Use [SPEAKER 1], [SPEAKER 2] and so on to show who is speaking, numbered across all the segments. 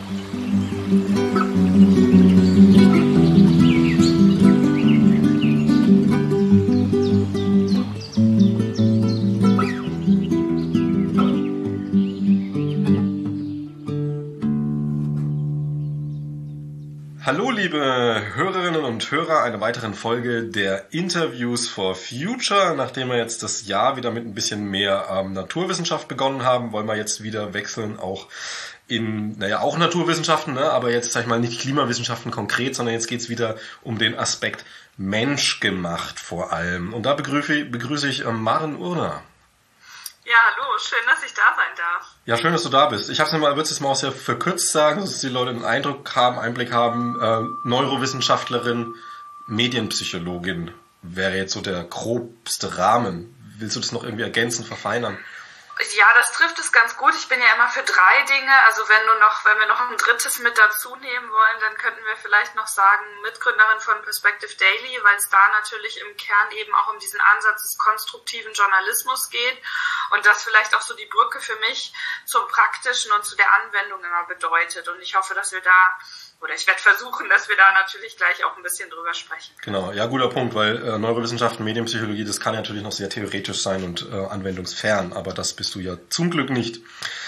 [SPEAKER 1] Hallo liebe Hörerinnen und Hörer einer weiteren Folge der Interviews for Future. Nachdem wir jetzt das Jahr wieder mit ein bisschen mehr Naturwissenschaft begonnen haben, wollen wir jetzt wieder wechseln auch in, auch Naturwissenschaften, ne? Aber jetzt sag ich mal nicht Klimawissenschaften konkret, sondern jetzt geht's wieder um den Aspekt menschgemacht vor allem. Und da begrüße ich Maren Urner.
[SPEAKER 2] Ja, hallo, schön, dass ich da sein darf.
[SPEAKER 1] Ja, schön, dass du da bist. Ich würde es mal auch sehr verkürzt sagen, dass die Leute einen Einblick haben. Neurowissenschaftlerin, Medienpsychologin wäre jetzt so der grobste Rahmen. Willst du das noch irgendwie ergänzen, verfeinern?
[SPEAKER 2] Ja, das trifft es ganz gut. Ich bin ja immer für 3 Dinge. Also wenn wir noch ein drittes mit dazu nehmen wollen, dann könnten wir vielleicht noch sagen, Mitgründerin von Perspective Daily, weil es da natürlich im Kern eben auch um diesen Ansatz des konstruktiven Journalismus geht und das vielleicht auch so die Brücke für mich zum Praktischen und zu der Anwendung immer bedeutet. Und ich hoffe, dass wir da, oder ich werde versuchen, dass wir da natürlich gleich auch ein bisschen drüber sprechen.
[SPEAKER 1] Genau, ja, guter Punkt, weil Neurowissenschaften, Medienpsychologie, das kann natürlich noch sehr theoretisch sein und anwendungsfern, aber das bist du ja zum Glück nicht.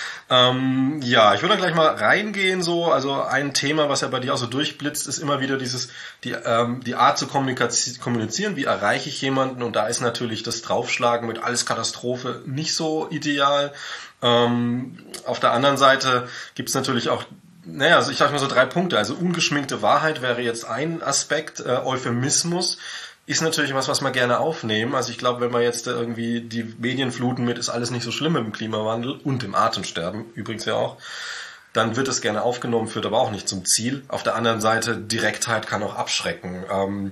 [SPEAKER 1] Ja, ich würde gleich mal reingehen so. Also ein Thema, was ja bei dir auch so durchblitzt, ist immer wieder die Art zu kommunizieren. Wie erreiche ich jemanden? Und da ist natürlich das Draufschlagen mit alles Katastrophe nicht so ideal. Auf der anderen Seite gibt es natürlich auch, also ich sage mal so 3 Punkte. Also ungeschminkte Wahrheit wäre jetzt ein Aspekt. Euphemismus ist natürlich was wir gerne aufnehmen. Also ich glaube, wenn wir jetzt irgendwie die Medien fluten mit, ist alles nicht so schlimm im Klimawandel und im Atemsterben übrigens ja auch, dann wird es gerne aufgenommen, führt aber auch nicht zum Ziel. Auf der anderen Seite, Direktheit kann auch abschrecken.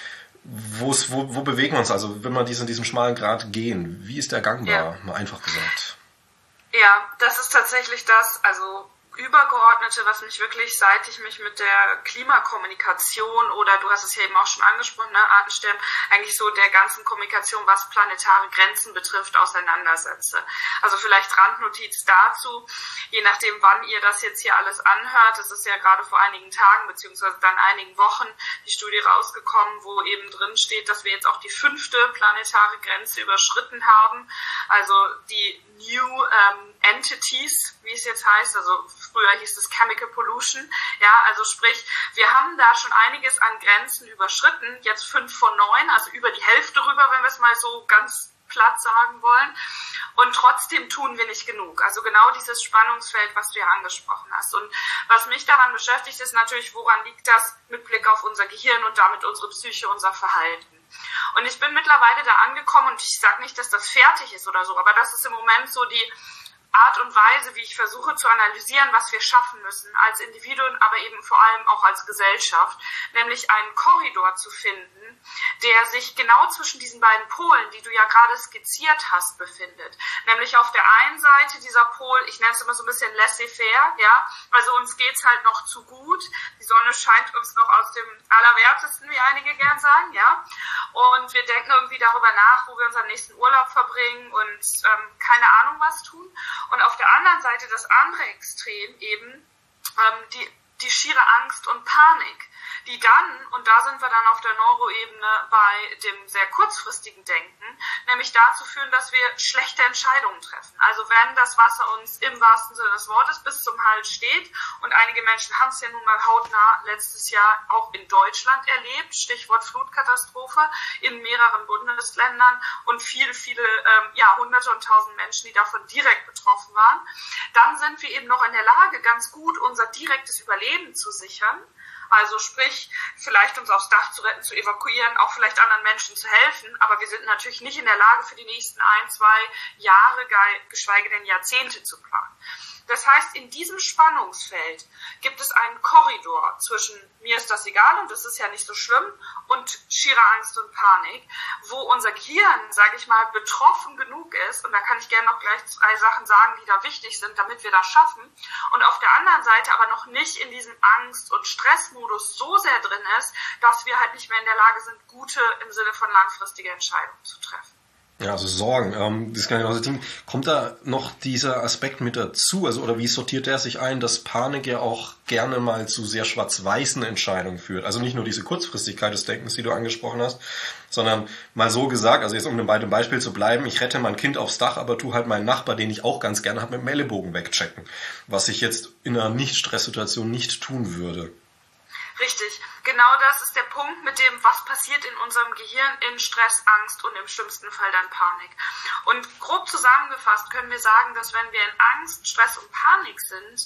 [SPEAKER 1] Wo bewegen wir uns also, wenn wir in diesem schmalen Grat gehen? Wie ist der gangbar,
[SPEAKER 2] ja.
[SPEAKER 1] Mal einfach gesagt?
[SPEAKER 2] Ja, das ist tatsächlich das, also Übergeordnete, was mich wirklich, seit ich mich mit der Klimakommunikation oder du hast es ja eben auch schon angesprochen, ne, Artensterben, eigentlich so der ganzen Kommunikation, was planetare Grenzen betrifft, auseinandersetze. Also vielleicht Randnotiz dazu, je nachdem, wann ihr das jetzt hier alles anhört, es ist ja gerade vor einigen Tagen beziehungsweise dann einigen Wochen die Studie rausgekommen, wo eben drin steht, dass wir jetzt auch die 5. planetare Grenze überschritten haben, also die New Entities, wie es jetzt heißt, also früher hieß es Chemical Pollution, ja, also sprich, wir haben da schon einiges an Grenzen überschritten, jetzt 5 von 9, also über die Hälfte rüber, wenn wir es mal so ganz platt sagen wollen, und trotzdem tun wir nicht genug. Also genau dieses Spannungsfeld, was du ja angesprochen hast. Und was mich daran beschäftigt, ist natürlich, woran liegt das mit Blick auf unser Gehirn und damit unsere Psyche, unser Verhalten. Und ich bin mittlerweile da angekommen und ich sage nicht, dass das fertig ist oder so, aber das ist im Moment so die Art und Weise, wie ich versuche zu analysieren, was wir schaffen müssen als Individuen, aber eben vor allem auch als Gesellschaft, nämlich einen Korridor zu finden, der sich genau zwischen diesen beiden Polen, die du ja gerade skizziert hast, befindet. Nämlich auf der einen Seite dieser Pol, ich nenne es immer so ein bisschen laissez-faire, ja, also uns geht's halt noch zu gut, die Sonne scheint uns noch aus dem Allerwertesten, wie einige gern sagen, ja, und wir denken irgendwie darüber nach, wo wir unseren nächsten Urlaub verbringen und keine Ahnung was tun. Und auf der anderen Seite das andere Extrem eben die schiere Angst und Panik, die dann, und da sind wir dann auf der Neuroebene bei dem sehr kurzfristigen Denken, nämlich dazu führen, dass wir schlechte Entscheidungen treffen. Also wenn das Wasser uns im wahrsten Sinne des Wortes bis zum Hals steht, und einige Menschen haben es ja nun mal hautnah letztes Jahr auch in Deutschland erlebt, Stichwort Flutkatastrophe, in mehreren Bundesländern und viele Hunderte und Tausend Menschen, die davon direkt betroffen waren, dann sind wir eben noch in der Lage, ganz gut unser direktes Überleben zu sichern. Also sprich, vielleicht uns aufs Dach zu retten, zu evakuieren, auch vielleicht anderen Menschen zu helfen, aber wir sind natürlich nicht in der Lage, für die nächsten 1, 2 Jahre, geschweige denn Jahrzehnte zu planen. Das heißt, in diesem Spannungsfeld gibt es einen Korridor zwischen mir ist das egal und das ist ja nicht so schlimm und schierer Angst und Panik, wo unser Gehirn, sage ich mal, betroffen genug ist, und da kann ich gerne noch gleich 3 Sachen sagen, die da wichtig sind, damit wir das schaffen, und auf der anderen Seite aber noch nicht in diesem Angst- und Stressmodus so sehr drin ist, dass wir halt nicht mehr in der Lage sind, gute im Sinne von langfristige Entscheidungen zu treffen.
[SPEAKER 1] Ja, also Sorgen. Das kann ich auch sagen. Kommt da noch dieser Aspekt mit dazu? Also, oder wie sortiert der sich ein, dass Panik ja auch gerne mal zu sehr schwarz-weißen Entscheidungen führt? Also nicht nur diese Kurzfristigkeit des Denkens, die du angesprochen hast, sondern mal so gesagt, also jetzt um bei dem Beispiel zu bleiben, ich rette mein Kind aufs Dach, aber tu halt meinen Nachbar, den ich auch ganz gerne habe, mit dem Ellenbogen wegchecken. Was ich jetzt in einer Nicht-Stress-Situation nicht tun würde.
[SPEAKER 2] Richtig. Genau das ist der Punkt mit dem, was passiert in unserem Gehirn in Stress, Angst und im schlimmsten Fall dann Panik. Und grob zusammengefasst können wir sagen, dass wenn wir in Angst, Stress und Panik sind,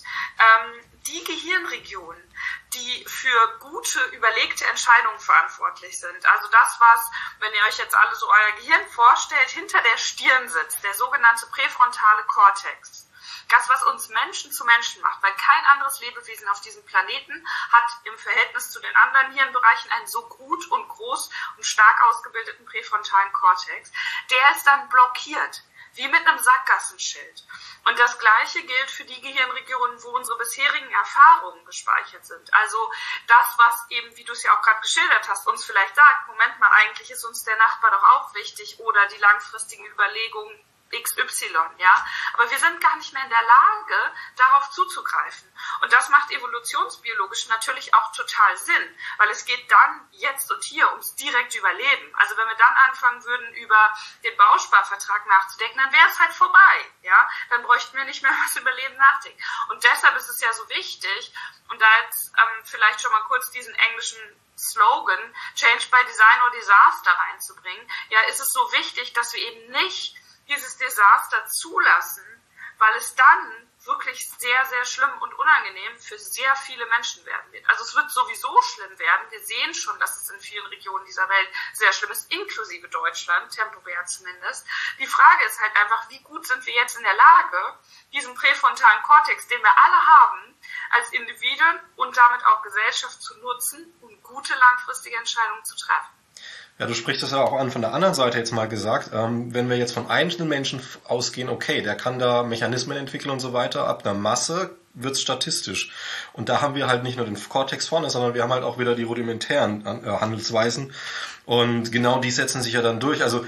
[SPEAKER 2] die Gehirnregionen, die für gute, überlegte Entscheidungen verantwortlich sind, also das, was, wenn ihr euch jetzt alle so euer Gehirn vorstellt, hinter der Stirn sitzt, der sogenannte präfrontale Kortex, das, was uns Menschen zu Menschen macht, weil kein anderes Lebewesen auf diesem Planeten hat im Verhältnis zu den anderen Hirnbereichen einen so gut und groß und stark ausgebildeten präfrontalen Kortex, der ist dann blockiert, wie mit einem Sackgassenschild. Und das Gleiche gilt für die Gehirnregionen, wo unsere bisherigen Erfahrungen gespeichert sind. Also das, was eben, wie du es ja auch gerade geschildert hast, uns vielleicht sagt, Moment mal, eigentlich ist uns der Nachbar doch auch wichtig oder die langfristigen Überlegungen XY, ja, aber wir sind gar nicht mehr in der Lage, darauf zuzugreifen. Und das macht evolutionsbiologisch natürlich auch total Sinn, weil es geht dann jetzt und hier ums direkte Überleben. Also wenn wir dann anfangen würden, über den Bausparvertrag nachzudenken, dann wäre es halt vorbei, ja, dann bräuchten wir nicht mehr was über Leben nachdenken. Und deshalb ist es ja so wichtig, und da jetzt vielleicht schon mal kurz diesen englischen Slogan, Change by Design or Disaster reinzubringen, ja, ist es so wichtig, dass wir eben nicht dieses Desaster zulassen, weil es dann wirklich sehr, sehr schlimm und unangenehm für sehr viele Menschen werden wird. Also es wird sowieso schlimm werden. Wir sehen schon, dass es in vielen Regionen dieser Welt sehr schlimm ist, inklusive Deutschland, temporär zumindest. Die Frage ist halt einfach, wie gut sind wir jetzt in der Lage, diesen präfrontalen Kortex, den wir alle haben, als Individuen und damit auch Gesellschaft zu nutzen, um gute langfristige Entscheidungen zu treffen.
[SPEAKER 1] Ja, du sprichst das ja auch an von der anderen Seite jetzt mal gesagt. Wenn wir jetzt von einzelnen Menschen ausgehen, okay, der kann da Mechanismen entwickeln und so weiter, ab einer Masse wird's statistisch. Und da haben wir halt nicht nur den Kortex vorne, sondern wir haben halt auch wieder die rudimentären Handelsweisen. Und genau die setzen sich ja dann durch. Also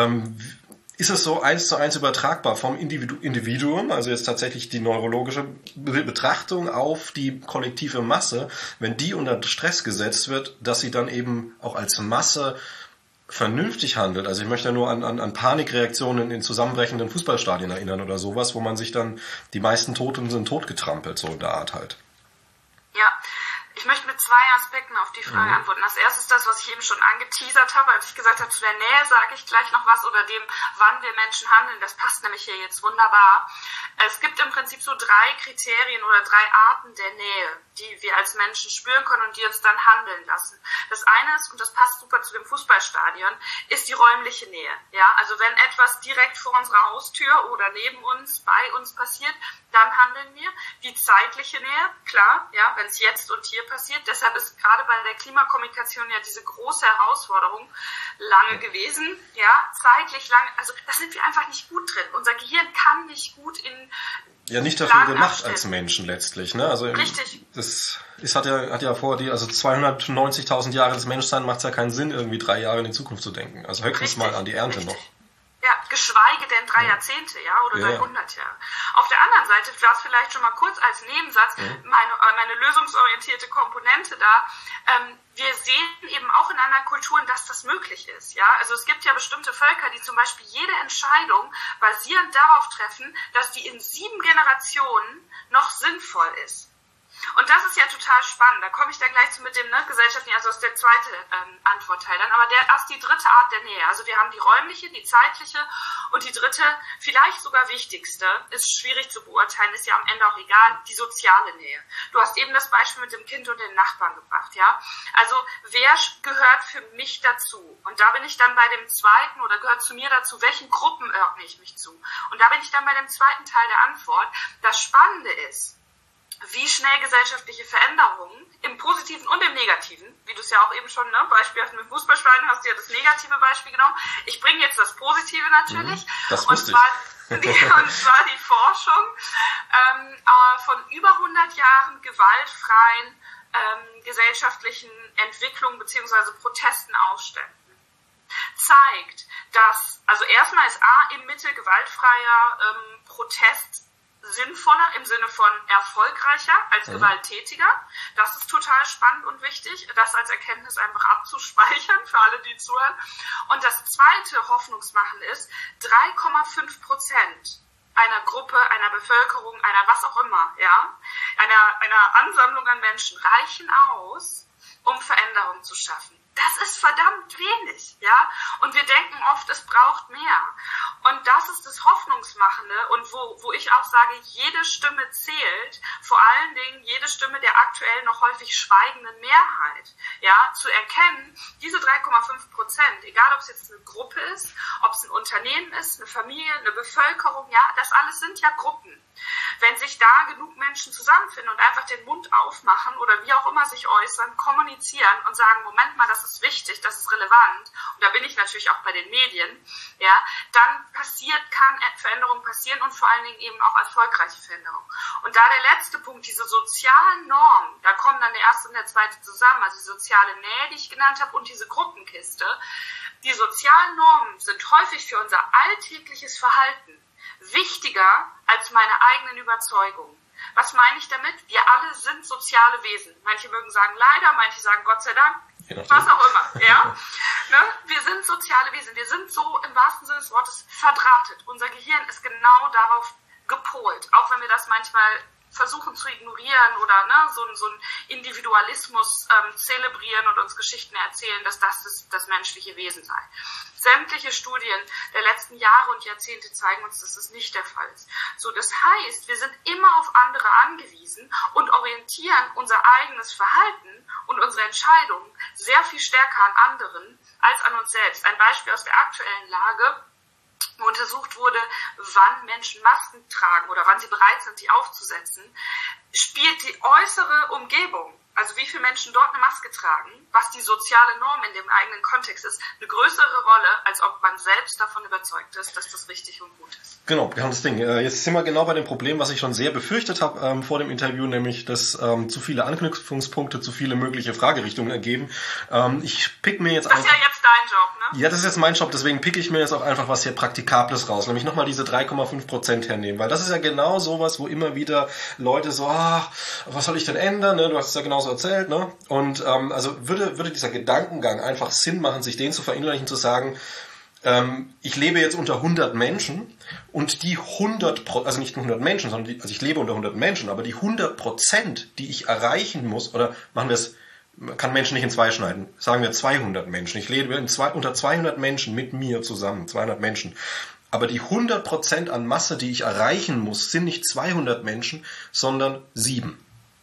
[SPEAKER 1] ist es so 1:1 übertragbar vom Individuum, also jetzt tatsächlich die neurologische Betrachtung auf die kollektive Masse, wenn die unter Stress gesetzt wird, dass sie dann eben auch als Masse vernünftig handelt. Also ich möchte nur an Panikreaktionen in zusammenbrechenden Fußballstadien erinnern oder sowas, wo man sich dann, die meisten Toten sind totgetrampelt, so in der Art halt.
[SPEAKER 2] Ja, ich möchte mit zwei Aspekten auf die Frage antworten. Das erste ist das, was ich eben schon angeteasert habe, als ich gesagt habe, zu der Nähe sage ich gleich noch was oder dem, wann wir Menschen handeln. Das passt nämlich hier jetzt wunderbar. Es gibt im Prinzip so 3 Kriterien oder 3 Arten der Nähe, die wir als Menschen spüren können und die uns dann handeln lassen. Das eine ist, und das passt super zu dem Fußballstadion, ist die räumliche Nähe. Ja, also wenn etwas direkt vor unserer Haustür oder neben uns, bei uns passiert, dann handeln wir. Die zeitliche Nähe, klar, ja, wenn es jetzt und hier passiert. Deshalb ist gerade bei der Klimakommunikation ja diese große Herausforderung lange gewesen, ja, zeitlich lang, also da sind wir einfach nicht gut drin. Unser Gehirn kann nicht gut in
[SPEAKER 1] ja, nicht dafür gemacht als Menschen letztlich, ne? Also
[SPEAKER 2] richtig.
[SPEAKER 1] Das hat ja vor die, also 290.000 Jahre des Menschseins macht es ja keinen Sinn, irgendwie 3 Jahre in die Zukunft zu denken. Also höchstens mal an die Ernte noch.
[SPEAKER 2] Ja, geschweige denn 3 Jahrzehnte, ja, oder 300 Jahre. Auf der anderen Seite, das vielleicht schon mal kurz als Nebensatz, meine lösungsorientierte Komponente da, wir sehen eben auch in anderen Kulturen, dass das möglich ist, ja. Also es gibt ja bestimmte Völker, die zum Beispiel jede Entscheidung basierend darauf treffen, dass die in 7 Generationen noch sinnvoll ist. Und das ist ja total spannend. Da komme ich dann gleich zu mit dem gesellschaftlichen, also das ist der zweite Antwortteil dann. Aber erst die dritte Art der Nähe. Also wir haben die räumliche, die zeitliche und die dritte, vielleicht sogar wichtigste, ist schwierig zu beurteilen, ist ja am Ende auch egal, die soziale Nähe. Du hast eben das Beispiel mit dem Kind und den Nachbarn gebracht, ja. Also wer gehört für mich dazu? Und da bin ich dann bei dem zweiten oder gehört zu mir dazu, welchen Gruppen ordne ich mich zu? Und da bin ich dann bei dem zweiten Teil der Antwort. Das Spannende ist, wie schnell gesellschaftliche Veränderungen im Positiven und im Negativen, wie du es ja auch eben schon, beispielhaft mit Fußballspielen hast du ja das negative Beispiel genommen. Ich bringe jetzt das Positive natürlich.
[SPEAKER 1] Das
[SPEAKER 2] und zwar die Forschung von über 100 Jahren gewaltfreien gesellschaftlichen Entwicklungen bzw. Protesten, Aufständen. zeigt, dass, also erstmal ist im Mittel gewaltfreier Protest sinnvoller im Sinne von erfolgreicher als gewalttätiger. Das ist total spannend und wichtig, das als Erkenntnis einfach abzuspeichern für alle, die zuhören. Und das zweite Hoffnungsmachen ist, 3,5% einer Gruppe, einer Bevölkerung, einer was auch immer, ja, einer Ansammlung an Menschen reichen aus, um Veränderung zu schaffen. Das ist verdammt wenig, ja. Und wir denken oft, es braucht mehr. Und das ist das Hoffnungsmachende und wo ich auch sage, jede Stimme zählt, vor allen Dingen jede Stimme der aktuell noch häufig schweigenden Mehrheit, ja, zu erkennen, diese 3,5%, egal ob es jetzt eine Gruppe ist, ob es ein Unternehmen ist, eine Familie, eine Bevölkerung, ja, das alles sind ja Gruppen. Wenn sich da genug Menschen zusammenfinden und einfach den Mund aufmachen oder wie auch immer sich äußern, kommunizieren und sagen, Moment mal, das ist wichtig, das ist relevant, und da bin ich natürlich auch bei den Medien, ja, dann kann Veränderung passieren und vor allen Dingen eben auch erfolgreiche Veränderung. Und da der letzte Punkt, diese sozialen Normen, da kommen dann der erste und der zweite zusammen, also die soziale Nähe, die ich genannt habe, und diese Gruppenkiste. Die sozialen Normen sind häufig für unser alltägliches Verhalten wichtiger als meine eigenen Überzeugungen. Was meine ich damit? Wir alle sind soziale Wesen. Manche mögen sagen leider, manche sagen Gott sei Dank, was auch immer. Ja? Ne? Wir sind soziale Wesen. Wir sind so im wahrsten Sinne des Wortes verdrahtet. Unser Gehirn ist genau darauf gepolt. Auch wenn wir das manchmal versuchen zu ignorieren oder so einen Individualismus zelebrieren und uns Geschichten erzählen, dass das menschliche Wesen sei. Sämtliche Studien der letzten Jahre und Jahrzehnte zeigen uns, dass das nicht der Fall ist. So, das heißt, wir sind immer auf andere angewiesen und orientieren unser eigenes Verhalten und unsere Entscheidungen sehr viel stärker an anderen als an uns selbst. Ein Beispiel aus der aktuellen Lage, wo untersucht wurde, wann Menschen Masken tragen oder wann sie bereit sind, die aufzusetzen, spielt die äußere Umgebung, also wie viele Menschen dort eine Maske tragen, was die soziale Norm in dem eigenen Kontext ist, eine größere Rolle, als ob man selbst davon überzeugt ist, dass das richtig und gut ist.
[SPEAKER 1] Genau, das Ding. Jetzt sind wir genau bei dem Problem, was ich schon sehr befürchtet habe vor dem Interview, nämlich, dass zu viele Anknüpfungspunkte, zu viele mögliche Fragerichtungen ergeben. Ich pick mir jetzt
[SPEAKER 2] Das ist ja jetzt dein Job, ne?
[SPEAKER 1] Ja, das ist jetzt mein Job, deswegen pick ich mir jetzt auch einfach was hier Praktikables raus, nämlich nochmal diese 3,5% hernehmen, weil das ist ja genau sowas, wo immer wieder Leute so, was soll ich denn ändern, ne? Du hast es ja genauso erzählt, ne? Und also würde dieser Gedankengang einfach Sinn machen, sich den zu verinnerlichen, zu sagen, ich lebe jetzt unter 100 Menschen und die 100%, also nicht 100 Menschen, sondern also ich lebe unter 100 Menschen, aber die 100%, die ich erreichen muss, oder machen wir es, man kann Menschen nicht in zwei schneiden, sagen wir 200 Menschen. Ich lebe unter 200 Menschen mit mir zusammen, 200 Menschen. Aber die 100% an Masse, die ich erreichen muss, sind nicht 200 Menschen, sondern 7.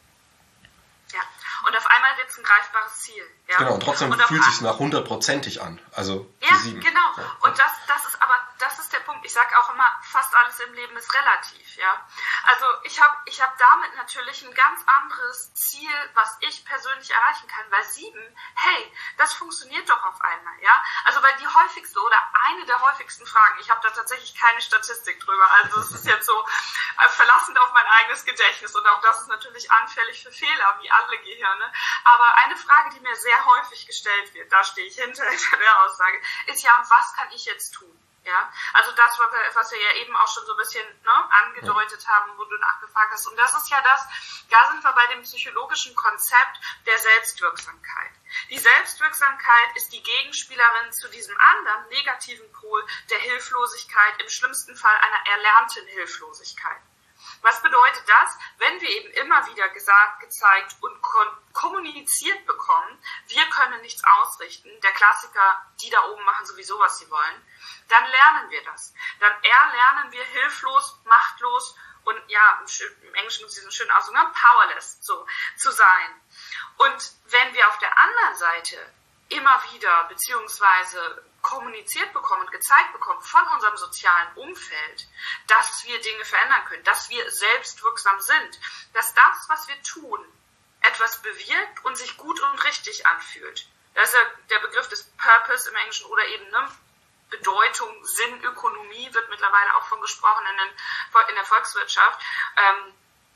[SPEAKER 2] Ja, und auf einmal wird es ein greifbares Ziel. Ja?
[SPEAKER 1] Genau, und trotzdem fühlt es sich nach 100%ig an. Also
[SPEAKER 2] ja, die 7. Genau. Ja. Und das ist der Punkt. Ich sage auch immer, fast alles im Leben ist relativ. Ja? Also ich hab damit natürlich ein ganz anderes Ziel, was ich persönlich erreichen kann. Weil 7, hey, das funktioniert doch auf einmal. Ja? Also weil die häufigste oder eine der häufigsten Fragen, ich habe da tatsächlich keine Statistik drüber, also es ist jetzt so verlassend auf mein eigenes Gedächtnis und auch das ist natürlich anfällig für Fehler, wie alle Gehirne. Aber eine Frage, die mir sehr häufig gestellt wird, da stehe ich hinter der Aussage, ist ja, was kann ich jetzt tun? Ja, also das, was wir ja eben auch schon so ein bisschen angedeutet haben, wo du nachgefragt hast. Und das ist ja da sind wir bei dem psychologischen Konzept der Selbstwirksamkeit. Die Selbstwirksamkeit ist die Gegenspielerin zu diesem anderen negativen Pol der Hilflosigkeit, im schlimmsten Fall einer erlernten Hilflosigkeit. Was bedeutet das? Wenn wir eben immer wieder gesagt, gezeigt und kommuniziert bekommen, wir können nichts ausrichten, der Klassiker, die da oben machen sowieso, was sie wollen, dann lernen wir das. Dann erlernen wir hilflos, machtlos und ja, im Englischen gibt es diesen schönen Ausdruck, powerless so, zu sein. Und wenn wir auf der anderen Seite immer wieder beziehungsweise kommuniziert bekommen und gezeigt bekommen von unserem sozialen Umfeld, dass wir Dinge verändern können, dass wir selbstwirksam sind, dass das, was wir tun, etwas bewirkt und sich gut und richtig anfühlt. Das ist ja der Begriff des Purpose im Englischen oder eben Bedeutung, Sinn, Ökonomie wird mittlerweile auch von gesprochen in der Volkswirtschaft.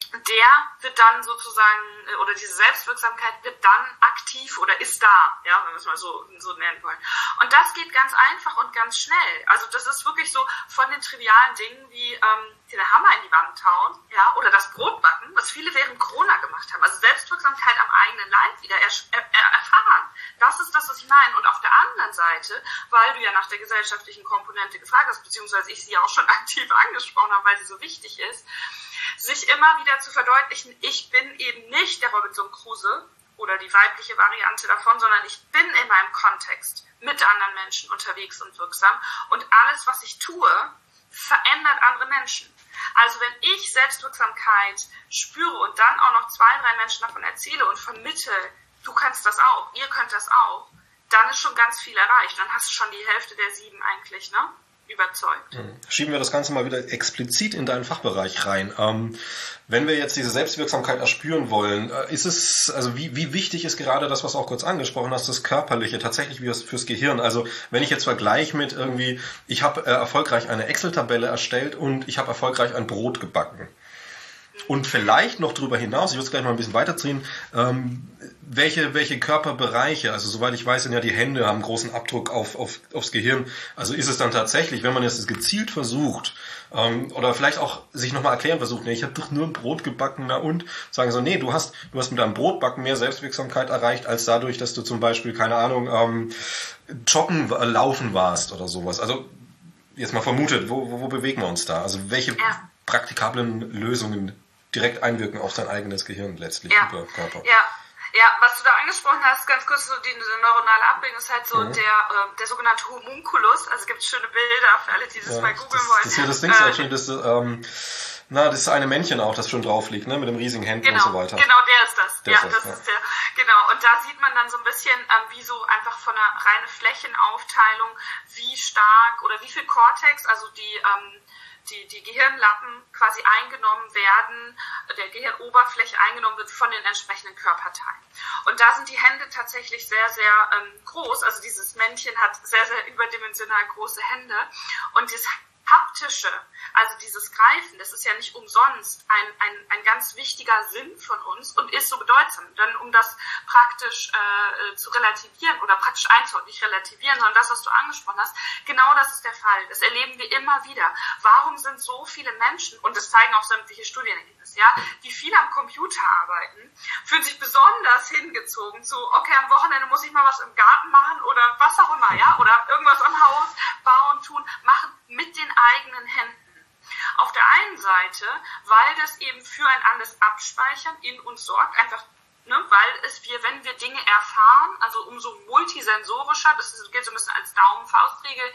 [SPEAKER 2] der wird dann sozusagen, oder diese Selbstwirksamkeit wird dann aktiv oder ist da, ja, wenn wir es mal so nennen wollen. Und das geht ganz einfach und ganz schnell. Also das ist wirklich so von den trivialen Dingen wie den Hammer in die Wand hauen, ja, oder das Brot backen, was viele während Corona gemacht haben. Also Selbstwirksamkeit am eigenen Leib wieder erfahren. Das ist das, was ich meine. Und auf der anderen Seite, weil du ja nach der gesellschaftlichen Komponente gefragt hast, beziehungsweise ich sie ja auch schon aktiv angesprochen habe, weil sie so wichtig ist, sich immer wieder zu verdeutlichen, ich bin eben nicht der Robinson Crusoe oder die weibliche Variante davon, sondern ich bin in meinem Kontext mit anderen Menschen unterwegs und wirksam und alles, was ich tue, verändert andere Menschen. Also wenn ich Selbstwirksamkeit spüre und dann auch noch 2, 3 Menschen davon erzähle und vermittle, du kannst das auch, ihr könnt das auch, dann ist schon ganz viel erreicht. Dann hast du schon die Hälfte der 7 eigentlich, ne? Überzeugt.
[SPEAKER 1] Schieben wir das Ganze mal wieder explizit in deinen Fachbereich rein. Wenn wir jetzt diese Selbstwirksamkeit erspüren wollen, ist es, also wie wichtig ist gerade das, was du auch kurz angesprochen hast, das Körperliche, tatsächlich wie das fürs Gehirn? Also wenn ich jetzt vergleiche mit irgendwie, ich habe erfolgreich eine Excel-Tabelle erstellt und ich habe erfolgreich ein Brot gebacken. Und vielleicht noch darüber hinaus, ich würde es gleich mal ein bisschen weiterziehen, welche Körperbereiche, also soweit ich weiß, sind ja die Hände, haben großen Abdruck aufs Gehirn. Also ist es dann tatsächlich, wenn man jetzt gezielt versucht, oder vielleicht auch sich nochmal erklären versucht, nee, ich habe doch nur ein Brot gebacken, na und? Sagen so, nee, du hast mit deinem Brotbacken mehr Selbstwirksamkeit erreicht, als dadurch, dass du zum Beispiel, keine Ahnung, joggen, laufen warst oder sowas. Also jetzt mal vermutet, wo bewegen wir uns da? Also welche praktikablen Lösungen direkt einwirken auf sein eigenes Gehirn letztlich über Körper.
[SPEAKER 2] Ja, was du da angesprochen hast, ganz kurz so diese neuronale Abbildung, ist halt so der sogenannte Homunculus. Also es gibt schöne Bilder für alle, die das mal googeln wollen.
[SPEAKER 1] Das hier, das Ding ist halt schön, das ist eine Männchen auch, das schon drauf liegt, ne, mit dem riesigen Händen und so weiter.
[SPEAKER 2] Genau, der ist das. Ist der. Genau. Und da sieht man dann so ein bisschen, wie so einfach von einer reinen Flächenaufteilung, wie stark oder wie viel Cortex, also die Gehirnlappen quasi eingenommen werden, der Gehirnoberfläche eingenommen wird von den entsprechenden Körperteilen. Und da sind die Hände tatsächlich sehr, sehr groß. Also dieses Männchen hat sehr, sehr überdimensional große Hände. Und das Haptische, also dieses Greifen, das ist ja nicht umsonst ein ganz wichtiger Sinn von uns und ist so bedeutsam. Denn um das praktisch zu relativieren oder praktisch einzuordnen, nicht relativieren, sondern das, was du angesprochen hast, genau das ist der Fall. Das erleben wir immer wieder. Warum sind so viele Menschen, und das zeigen auch sämtliche Studienergebnisse, ja, die viel am Computer arbeiten, fühlen sich besonders hingezogen zu, okay, am Wochenende muss ich mal was im Garten machen oder was auch immer, ja, oder irgendwas am Haus bauen, tun, machen mit den eigenen Händen. Auf der einen Seite, weil das eben für ein anderes Abspeichern in uns sorgt, einfach, ne, weil wir, wenn wir Dinge erfahren, also umso multisensorischer, das gilt so ein bisschen als Daumen-Faustregel,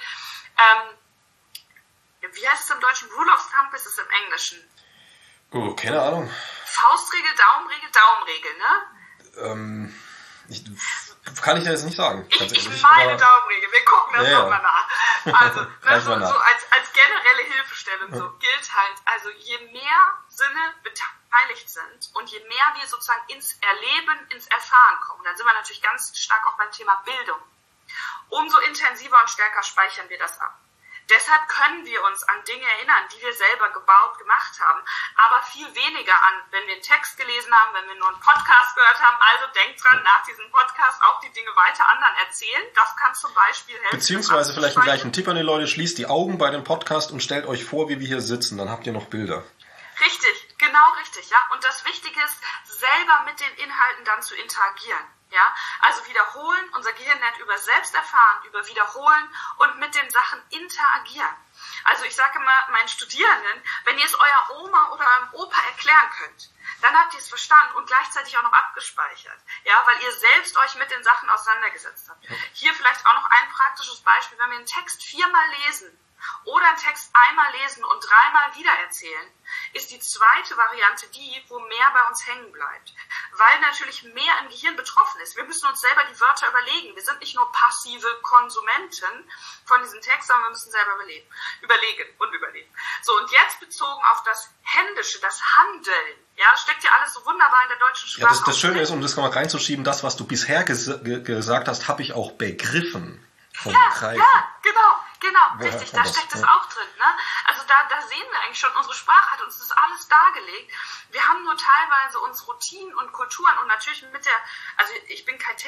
[SPEAKER 2] wie heißt es im Deutschen? Rule of Thumb ist es im Englischen.
[SPEAKER 1] Oh, keine Ahnung.
[SPEAKER 2] Faustregel, Daumenregel, ne?
[SPEAKER 1] Kann ich dir jetzt nicht sagen.
[SPEAKER 2] Ich meine Daumenregel, wir gucken das nochmal nach. Also, so als generelle Hilfestellung so gilt halt, also je mehr Sinne beteiligt sind und je mehr wir sozusagen ins Erleben, ins Erfahren kommen, dann sind wir natürlich ganz stark auch beim Thema Bildung, umso intensiver und stärker speichern wir das ab. Deshalb können wir uns an Dinge erinnern, die wir selber gemacht haben, aber viel weniger an, wenn wir einen Text gelesen haben, wenn wir nur einen Podcast gehört haben. Also denkt dran, nach diesem Podcast auch die Dinge weiter anderen erzählen. Das kann zum Beispiel helfen.
[SPEAKER 1] Beziehungsweise vielleicht einen gleichen Tipp an die Leute, schließt die Augen bei dem Podcast und stellt euch vor, wie wir hier sitzen. Dann habt ihr noch Bilder.
[SPEAKER 2] Richtig, genau richtig, ja. Und das Wichtige ist, selber mit den Inhalten dann zu interagieren. Ja, also wiederholen, unser Gehirn lernt über Selbsterfahren, über Wiederholen und mit den Sachen interagieren. Also ich sage immer meinen Studierenden, wenn ihr es eurer Oma oder eurem Opa erklären könnt, dann habt ihr es verstanden und gleichzeitig auch noch abgespeichert. Ja, weil ihr selbst euch mit den Sachen auseinandergesetzt habt. Hier vielleicht auch noch ein praktisches Beispiel, wenn wir einen Text 4-mal lesen oder einen Text einmal lesen und 3-mal wiedererzählen, ist die zweite Variante die, wo mehr bei uns hängen bleibt. Weil natürlich mehr im Gehirn betroffen ist. Wir müssen uns selber die Wörter überlegen. Wir sind nicht nur passive Konsumenten von diesem Text, sondern wir müssen selber überlegen. So, und jetzt bezogen auf das Händische, das Handeln, ja, steckt ja alles so wunderbar in der deutschen Sprache.
[SPEAKER 1] Ja, das Schöne ist, um das mal reinzuschieben, das, was du bisher gesagt hast, habe ich auch begriffen.
[SPEAKER 2] Ja, genau. Genau, richtig, da steckt es auch drin. Ne? Also da sehen wir eigentlich schon, unsere Sprache hat uns das alles dargelegt. Wir haben nur teilweise unsere Routinen und Kulturen und natürlich also ich bin keine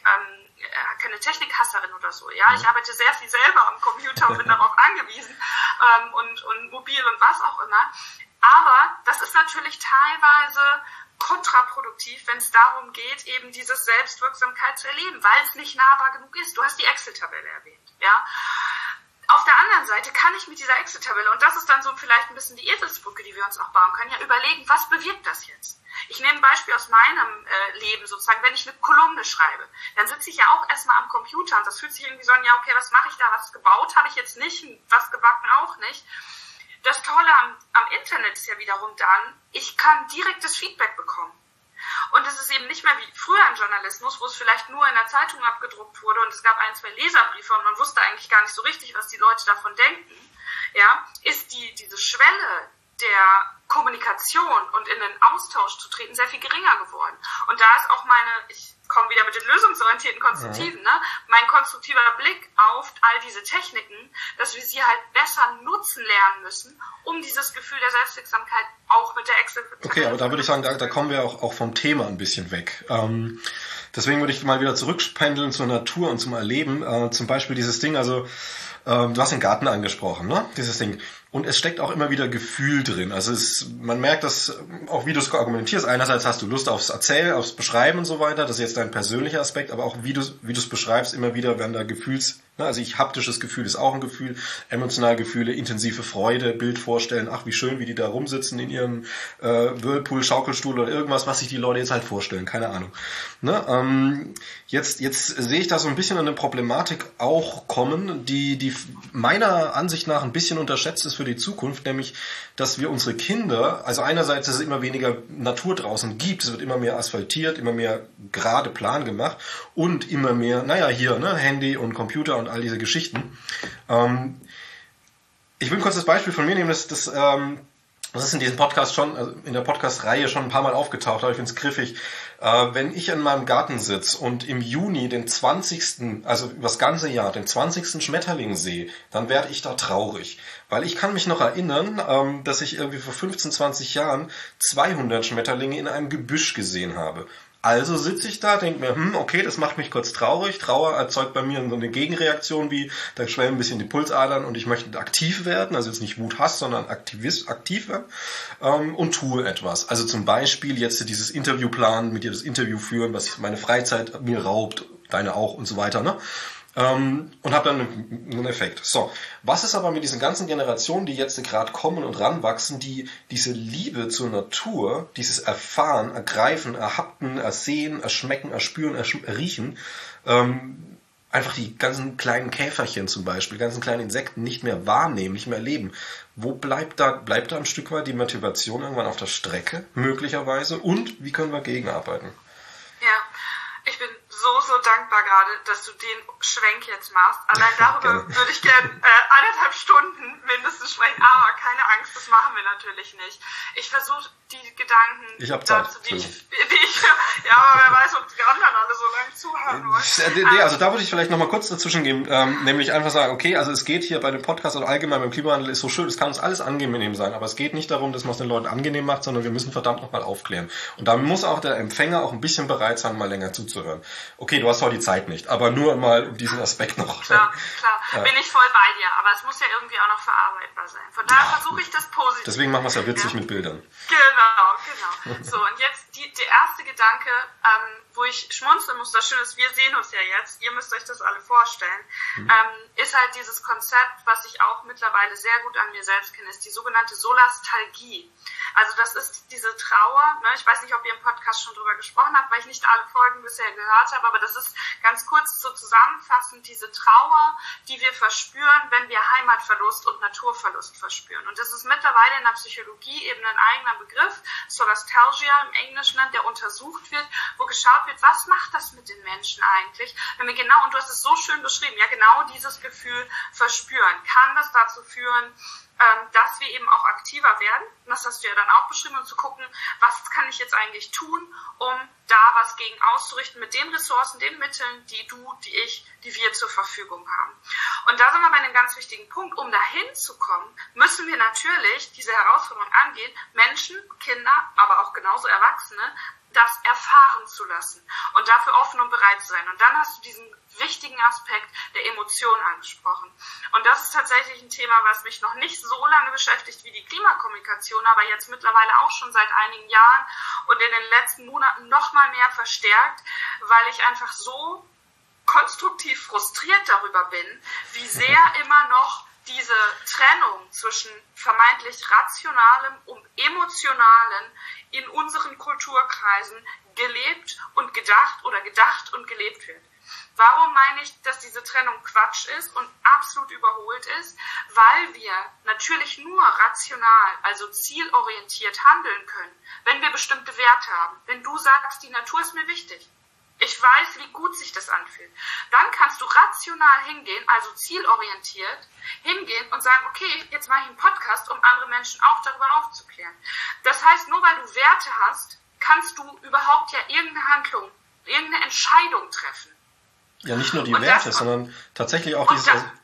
[SPEAKER 2] Technikhasserin oder so. Ja, ich arbeite sehr viel selber am Computer und bin darauf angewiesen und mobil und was auch immer. Aber das ist natürlich teilweise kontraproduktiv, wenn es darum geht, eben diese Selbstwirksamkeit zu erleben, weil es nicht nahbar genug ist. Du hast die Excel-Tabelle erwähnt, ja. Auf der anderen Seite kann ich mit dieser Excel-Tabelle, und das ist dann so vielleicht ein bisschen die Eselsbrücke, die wir uns auch bauen können, ja überlegen, was bewirkt das jetzt? Ich nehme ein Beispiel aus meinem Leben sozusagen, wenn ich eine Kolumne schreibe, dann sitze ich ja auch erstmal am Computer und das fühlt sich irgendwie so an, ja okay, was mache ich da, was gebaut habe ich jetzt nicht, was gebacken auch nicht. Das Tolle am Internet ist ja wiederum dann, ich kann direktes Feedback bekommen. Und es ist eben nicht mehr wie früher im Journalismus, wo es vielleicht nur in der Zeitung abgedruckt wurde und es gab 1, 2 Leserbriefe und man wusste eigentlich gar nicht so richtig, was die Leute davon denken. Ja, ist diese Schwelle der Kommunikation und in den Austausch zu treten sehr viel geringer geworden. Und da ist auch ich komme wieder mit den lösungsorientierten Konstruktiven, ne? Mein konstruktiver Blick auf all diese Techniken, dass wir sie halt besser nutzen lernen müssen, um dieses Gefühl der Selbstwirksamkeit auch mit der Excel zu
[SPEAKER 1] Okay, aber da würde ich sagen, da kommen wir auch vom Thema ein bisschen weg. Deswegen würde ich mal wieder zurückpendeln zur Natur und zum Erleben. Zum Beispiel dieses Ding, also du hast den Garten angesprochen, ne? Dieses Ding. Und es steckt auch immer wieder Gefühl drin. Also man merkt das, auch wie du es argumentierst. Einerseits hast du Lust aufs Erzählen, aufs Beschreiben und so weiter. Das ist jetzt dein persönlicher Aspekt, aber auch wie du es beschreibst, immer wieder werden da also haptisches Gefühl ist auch ein Gefühl, emotionale Gefühle, intensive Freude, Bild vorstellen, ach wie schön, wie die da rumsitzen in ihrem Whirlpool, Schaukelstuhl oder irgendwas, was sich die Leute jetzt halt vorstellen, keine Ahnung. Ne? Jetzt sehe ich da so ein bisschen eine Problematik auch kommen, die meiner Ansicht nach ein bisschen unterschätzt ist für die Zukunft, nämlich, dass wir unsere Kinder, also einerseits, dass es immer weniger Natur draußen gibt, es wird immer mehr asphaltiert, immer mehr gerade Plan gemacht und immer mehr, Handy und Computer und all diese Geschichten. Ich will kurz das Beispiel von mir nehmen, das ist in diesem Podcast in der Podcast-Reihe schon ein paar Mal aufgetaucht, aber ich finde es griffig. Wenn ich in meinem Garten sitze und im Juni den 20., also übers ganze Jahr, den 20. Schmetterling sehe, dann werde ich da traurig. Weil ich kann mich noch erinnern, dass ich irgendwie vor 15, 20 Jahren 200 Schmetterlinge in einem Gebüsch gesehen habe. Also sitze ich da, denke mir, okay, das macht mich kurz traurig. Trauer erzeugt bei mir so eine Gegenreaktion, da schwellen ein bisschen die Pulsadern und ich möchte aktiv werden, also jetzt nicht Wut, Hass, sondern aktiv werden und tue etwas. Also zum Beispiel jetzt dieses Interview planen, mit dir das Interview führen, was meine Freizeit mir raubt, deine auch und so weiter, ne? Und habe dann einen Effekt. So, was ist aber mit diesen ganzen Generationen, die jetzt gerade kommen und ranwachsen, die diese Liebe zur Natur, dieses Erfahren, Ergreifen, Erhapten, Ersehen, Erschmecken, Erspüren, Erriechen, einfach die ganzen kleinen Käferchen zum Beispiel, ganzen kleinen Insekten nicht mehr wahrnehmen, nicht mehr erleben. Wo bleibt da ein Stück weit die Motivation irgendwann auf der Strecke, möglicherweise? Und wie können wir gegenarbeiten?
[SPEAKER 2] Ja, ich bin so dankbar gerade, dass du den Schwenk jetzt machst. Allein darüber würde ich gerne 1,5 Stunden mindestens sprechen, aber keine Angst, das machen wir natürlich nicht. Ich versuche die Gedanken
[SPEAKER 1] dazu,
[SPEAKER 2] die ich ja, aber wer weiß, ob die anderen alle so lange zuhören wollen.
[SPEAKER 1] Also da würde ich vielleicht nochmal kurz dazwischen geben, nämlich einfach sagen, okay, also es geht hier bei dem Podcast oder allgemein beim Klimawandel ist so schön, es kann uns alles angenehm sein, aber es geht nicht darum, dass man es den Leuten angenehm macht, sondern wir müssen verdammt nochmal aufklären. Und da muss auch der Empfänger auch ein bisschen bereit sein, mal länger zuzuhören. Okay, du hast heute die Zeit nicht, aber nur mal um diesen Aspekt noch.
[SPEAKER 2] Klar, bin ich voll bei dir, aber es muss ja irgendwie auch noch verarbeitbar sein. Von daher versuche ich das positiv.
[SPEAKER 1] Deswegen machen wir es ja witzig mit Bildern.
[SPEAKER 2] Genau. So, und jetzt der erste Gedanke, wo ich schmunzeln muss, das Schöne ist, wir sehen uns ja jetzt, ihr müsst euch das alle vorstellen, ist halt dieses Konzept, was ich auch mittlerweile sehr gut an mir selbst kenne, ist die sogenannte Solastalgie. Also das ist diese Trauer, ne? Ich weiß nicht, ob ihr im Podcast schon drüber gesprochen habt, weil ich nicht alle Folgen bisher gehört habe, aber das ist ganz kurz so zusammenfassend diese Trauer, die wir verspüren, wenn wir Heimatverlust und Naturverlust verspüren. Und das ist mittlerweile in der Psychologie eben ein eigener Begriff, Solastalgia im Englischen, der untersucht untersucht wird, wo geschaut wird, was macht das mit den Menschen eigentlich, wenn wir genau, und du hast es so schön beschrieben, ja, genau dieses Gefühl verspüren. Kann das dazu führen, dass wir eben auch aktiver werden? Das hast du ja dann auch beschrieben, und zu gucken, was kann ich jetzt eigentlich tun, um da was gegen auszurichten mit den Ressourcen, den Mitteln, die du, die ich, die wir zur Verfügung haben. Und da sind wir bei einem ganz wichtigen Punkt. Um dahin zu kommen, müssen wir natürlich diese Herausforderung angehen, Menschen, Kinder, aber auch genauso Erwachsene, das erfahren zu lassen und dafür offen und bereit zu sein. Und dann hast du diesen wichtigen Aspekt der Emotionen angesprochen. Und das ist tatsächlich ein Thema, was mich noch nicht so lange beschäftigt wie die Klimakommunikation, aber jetzt mittlerweile auch schon seit einigen Jahren und in den letzten Monaten noch mal mehr verstärkt, weil ich einfach so konstruktiv frustriert darüber bin, wie sehr immer noch diese Trennung zwischen vermeintlich Rationalem und Emotionalem in unseren Kulturkreisen gelebt und gedacht und gelebt wird. Warum meine ich, dass diese Trennung Quatsch ist und absolut überholt ist? Weil wir natürlich nur rational, also zielorientiert handeln können, wenn wir bestimmte Werte haben. Wenn du sagst, die Natur ist mir wichtig, ich weiß, wie gut sich das anfühlt, dann kannst du rational hingehen, also zielorientiert hingehen und sagen, okay, jetzt mache ich einen Podcast, um andere Menschen auch darüber aufzuklären. Das heißt, nur weil du Werte hast, kannst du überhaupt ja irgendeine Handlung, irgendeine Entscheidung treffen.
[SPEAKER 1] Ja, nicht nur die Werte, sondern tatsächlich auch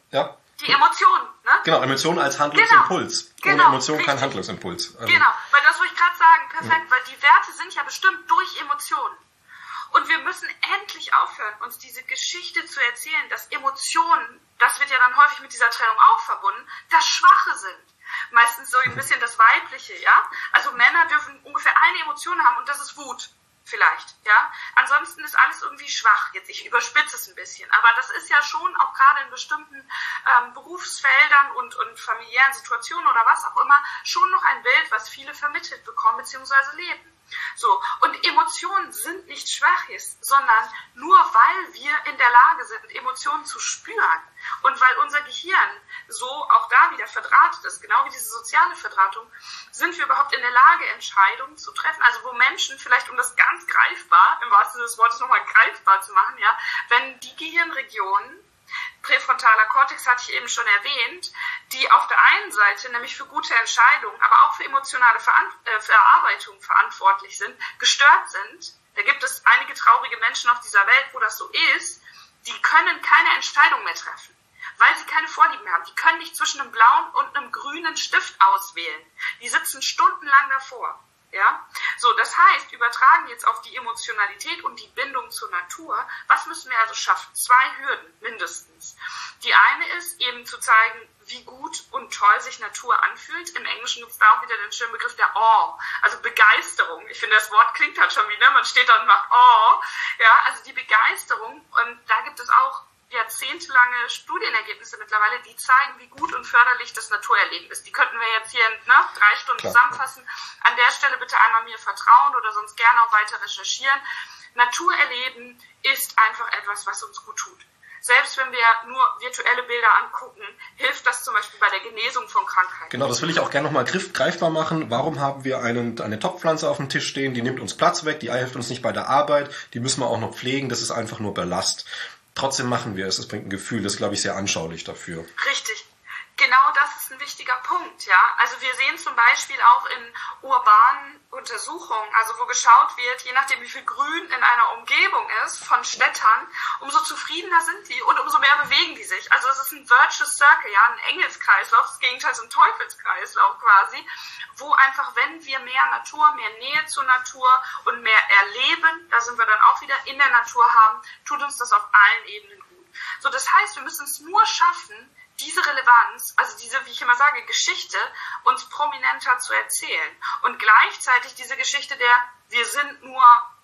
[SPEAKER 2] die Emotionen, ne?
[SPEAKER 1] Genau, Emotionen als Handlungsimpuls.
[SPEAKER 2] Genau,
[SPEAKER 1] ohne Emotion
[SPEAKER 2] richtig.
[SPEAKER 1] kein Handlungsimpuls.
[SPEAKER 2] Also, genau, weil das wollte ich gerade sagen, perfekt, weil die Werte sind ja bestimmt durch Emotionen. Und wir müssen endlich aufhören, uns diese Geschichte zu erzählen, dass Emotionen, das wird ja dann häufig mit dieser Trennung auch verbunden, das Schwache sind. Meistens so ein bisschen das Weibliche, ja? Also Männer dürfen ungefähr eine Emotion haben und das ist Wut. Vielleicht, ja. Ansonsten ist alles irgendwie schwach. Jetzt, ich überspitze es ein bisschen. Aber das ist ja schon auch gerade in bestimmten Berufsfeldern und familiären Situationen oder was auch immer schon noch ein Bild, was viele vermittelt bekommen bzw. leben. So. Und Emotionen sind nicht Schwaches, sondern nur weil wir in der Lage sind, Emotionen zu spüren und weil unser Gehirn so auch da wieder verdrahtet ist, genau wie diese soziale Verdrahtung, sind wir überhaupt in der Lage, Entscheidungen zu treffen. Also wo Menschen vielleicht, um das ganz greifbar, im wahrsten Sinne des Wortes nochmal greifbar zu machen, ja, wenn die Gehirnregionen, präfrontaler Kortex hatte ich eben schon erwähnt, die auf der einen Seite nämlich für gute Entscheidungen, aber auch für emotionale Verarbeitung verantwortlich sind, gestört sind. Da gibt es einige traurige Menschen auf dieser Welt, wo das so ist, die können keine Entscheidung mehr treffen, weil sie keine Vorlieben mehr haben. Die können nicht zwischen einem blauen und einem grünen Stift auswählen. Die sitzen stundenlang davor. Ja, so, das heißt, übertragen jetzt auf die Emotionalität und die Bindung zur Natur, was müssen wir also schaffen? 2 Hürden mindestens. Die eine ist eben zu zeigen, wie gut und toll sich Natur anfühlt. Im Englischen gibt es da auch wieder den schönen Begriff der Awe, also Begeisterung. Ich finde, das Wort klingt halt schon wie, ne? Man steht da und macht Awe. Ja, also die Begeisterung, und da gibt es auch jahrzehntelange Studienergebnisse mittlerweile, die zeigen, wie gut und förderlich das Naturerleben ist. Die könnten wir jetzt hier in 3 Stunden zusammenfassen. An der Stelle bitte einmal mir vertrauen oder sonst gerne auch weiter recherchieren. Naturerleben ist einfach etwas, was uns gut tut. Selbst wenn wir nur virtuelle Bilder angucken, hilft das zum Beispiel bei der Genesung von Krankheiten.
[SPEAKER 1] Genau, das will ich auch gerne nochmal greifbar machen. Warum haben wir eine Topfpflanze auf dem Tisch stehen? Die nimmt uns Platz weg, die hilft uns nicht bei der Arbeit, die müssen wir auch noch pflegen, das ist einfach nur Ballast. Trotzdem machen wir es, es bringt ein Gefühl, das ist, glaube ich, sehr anschaulich dafür.
[SPEAKER 2] Richtig. Genau das ist ein wichtiger Punkt, ja. Also wir sehen zum Beispiel auch in urbanen Untersuchungen, also wo geschaut wird, je nachdem wie viel Grün in einer Umgebung ist von Städtern, umso zufriedener sind die und umso mehr bewegen die sich. Also es ist ein Virtuous Circle, ja, ein Engelskreislauf, das Gegenteil ist ein Teufelskreislauf quasi, wo einfach, wenn wir mehr Natur, mehr Nähe zur Natur und mehr Erleben, da sind wir dann auch wieder in der Natur haben, tut uns das auf allen Ebenen gut. So, das heißt, wir müssen es nur schaffen, diese Relevanz, also diese, wie ich immer sage, Geschichte, uns prominenter zu erzählen. Und gleichzeitig diese Geschichte wir sind nur,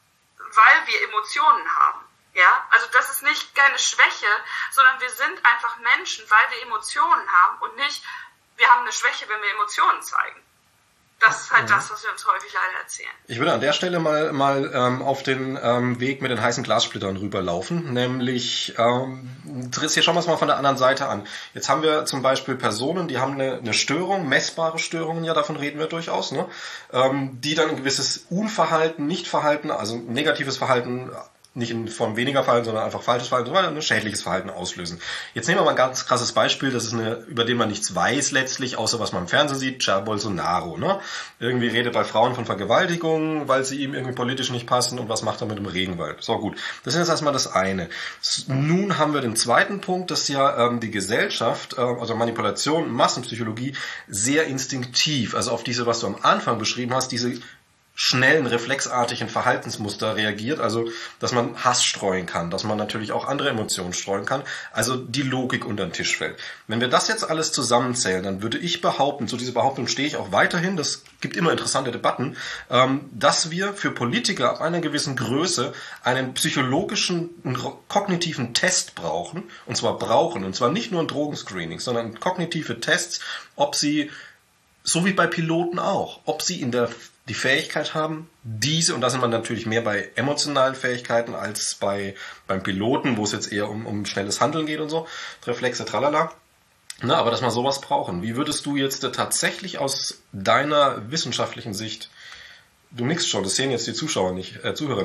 [SPEAKER 2] weil wir Emotionen haben. Ja, also das ist nicht keine Schwäche, sondern wir sind einfach Menschen, weil wir Emotionen haben und nicht, wir haben eine Schwäche, wenn wir Emotionen zeigen. Das ist halt das, was wir uns häufig leider erzählen.
[SPEAKER 1] Ich würde an der Stelle mal auf den Weg mit den heißen Glassplittern rüberlaufen. Nämlich, hier schauen wir es mal von der anderen Seite an. Jetzt haben wir zum Beispiel Personen, die haben eine Störung, messbare Störungen, ja, davon reden wir durchaus, ne? Die dann ein gewisses Unverhalten, Nichtverhalten, also negatives Verhalten, nicht in Form weniger Verhalten, sondern einfach falsches Verhalten, sondern ein schädliches Verhalten auslösen. Jetzt nehmen wir mal ein ganz krasses Beispiel, das ist über den man nichts weiß letztlich, außer was man im Fernsehen sieht, Jair Bolsonaro, ne? Irgendwie redet bei Frauen von Vergewaltigung, weil sie ihm irgendwie politisch nicht passen, und was macht er mit dem Regenwald? So, gut. Das ist jetzt erstmal das eine. Nun haben wir den zweiten Punkt, dass ja die Gesellschaft, also Manipulation, Massenpsychologie, sehr instinktiv, also auf diese, was du am Anfang beschrieben hast, diese schnellen, reflexartigen Verhaltensmuster reagiert, also dass man Hass streuen kann, dass man natürlich auch andere Emotionen streuen kann, also die Logik unter den Tisch fällt. Wenn wir das jetzt alles zusammenzählen, dann würde ich behaupten, zu dieser Behauptung stehe ich auch weiterhin, das gibt immer interessante Debatten, dass wir für Politiker ab einer gewissen Größe einen psychologischen, kognitiven Test brauchen, und zwar nicht nur ein Drogenscreening, sondern kognitive Tests, ob sie, so wie bei Piloten auch, ob sie die Fähigkeit haben, und da sind wir natürlich mehr bei emotionalen Fähigkeiten als beim Piloten, wo es jetzt eher um schnelles Handeln geht und so, Reflexe, tralala. Na, aber dass wir sowas brauchen. Wie würdest du jetzt tatsächlich aus deiner wissenschaftlichen Sicht, du nickst schon, das sehen jetzt die Zuhörer nicht,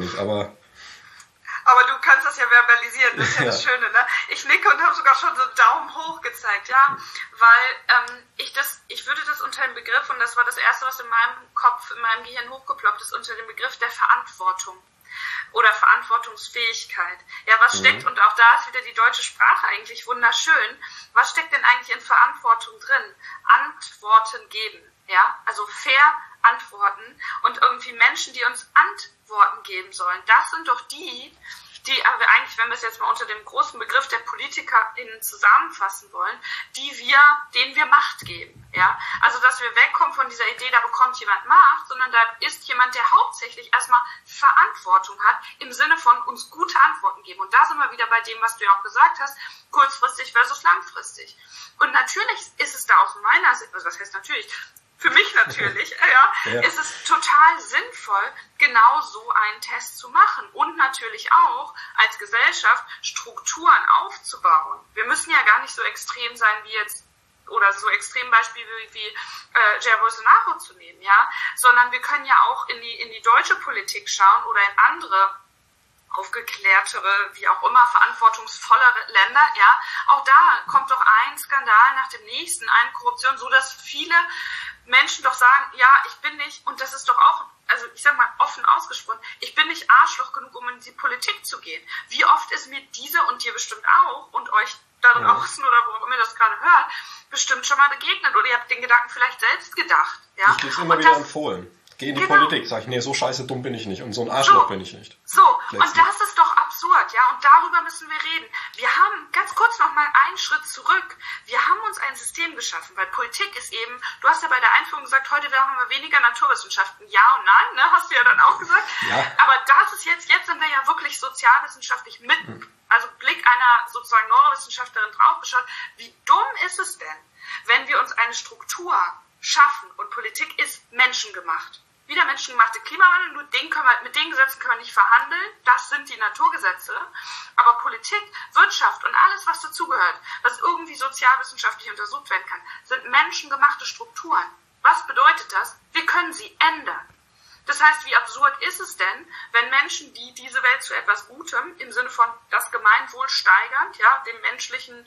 [SPEAKER 2] aber du kannst das ja verbalisieren, das ist ja das Schöne, ne? Ich nicke und habe sogar schon so einen Daumen hoch gezeigt, ja, weil ich würde das unter dem Begriff, und das war das Erste, was in meinem Kopf, in meinem Gehirn hochgeploppt ist, unter dem Begriff der Verantwortung oder Verantwortungsfähigkeit. Ja, was steckt, und auch da ist wieder die deutsche Sprache eigentlich wunderschön, was steckt denn eigentlich in Verantwortung drin? Antworten geben, ja, also fair antworten, und irgendwie Menschen, die uns Antworten geben sollen, das sind doch die aber eigentlich, wenn wir es jetzt mal unter dem großen Begriff der PolitikerInnen zusammenfassen wollen, denen wir Macht geben, ja. Also, dass wir wegkommen von dieser Idee, da bekommt jemand Macht, sondern da ist jemand, der hauptsächlich erstmal Verantwortung hat, im Sinne von uns gute Antworten geben. Und da sind wir wieder bei dem, was du ja auch gesagt hast, kurzfristig versus langfristig. Und natürlich ist es da aus meiner Sicht, also was heißt natürlich, für mich natürlich, ja, ist es total sinnvoll, genau so einen Test zu machen und natürlich auch als Gesellschaft Strukturen aufzubauen. Wir müssen ja gar nicht so extrem sein wie jetzt, oder so Extrembeispiele wie Jair Bolsonaro zu nehmen, ja, sondern wir können ja auch in die deutsche Politik schauen oder in andere aufgeklärtere, wie auch immer, verantwortungsvollere Länder, ja. Auch da kommt doch ein Skandal nach dem nächsten, eine Korruption, so dass viele Menschen doch sagen, ja, ich bin nicht, und das ist doch auch, also ich sag mal offen ausgesprochen, ich bin nicht Arschloch genug, um in die Politik zu gehen. Wie oft ist mir diese, und dir bestimmt auch, und euch da draußen oder wo auch immer ihr das gerade hört, bestimmt schon mal begegnet, oder ihr habt den Gedanken vielleicht selbst gedacht, ja.
[SPEAKER 1] Ich krieg's immer wieder empfohlen. Geh in die Politik, sag ich, nee, so scheiße dumm bin ich nicht und so ein Arschloch bin ich nicht.
[SPEAKER 2] So, letztlich. Und das ist doch absurd, ja, und darüber müssen wir reden. Wir haben, ganz kurz noch mal einen Schritt zurück, wir haben uns ein System geschaffen, weil Politik ist eben, du hast ja bei der Einführung gesagt, heute haben wir weniger Naturwissenschaften, ja und nein, ne, hast du ja dann auch gesagt,
[SPEAKER 1] ja.
[SPEAKER 2] Aber das ist jetzt sind wir ja wirklich sozialwissenschaftlich also Blick einer sozusagen Neurowissenschaftlerin draufgeschaut, wie dumm ist es denn, wenn wir uns eine Struktur schaffen, und Politik ist menschengemacht. Wieder menschengemachte Klimawandel, mit den Gesetzen können wir nicht verhandeln, das sind die Naturgesetze, aber Politik, Wirtschaft und alles, was dazugehört, was irgendwie sozialwissenschaftlich untersucht werden kann, sind menschengemachte Strukturen. Was bedeutet das? Wir können sie ändern. Das heißt, wie absurd ist es denn, wenn Menschen, die diese Welt zu etwas Gutem, im Sinne von das Gemeinwohl steigernd, ja, der menschlichen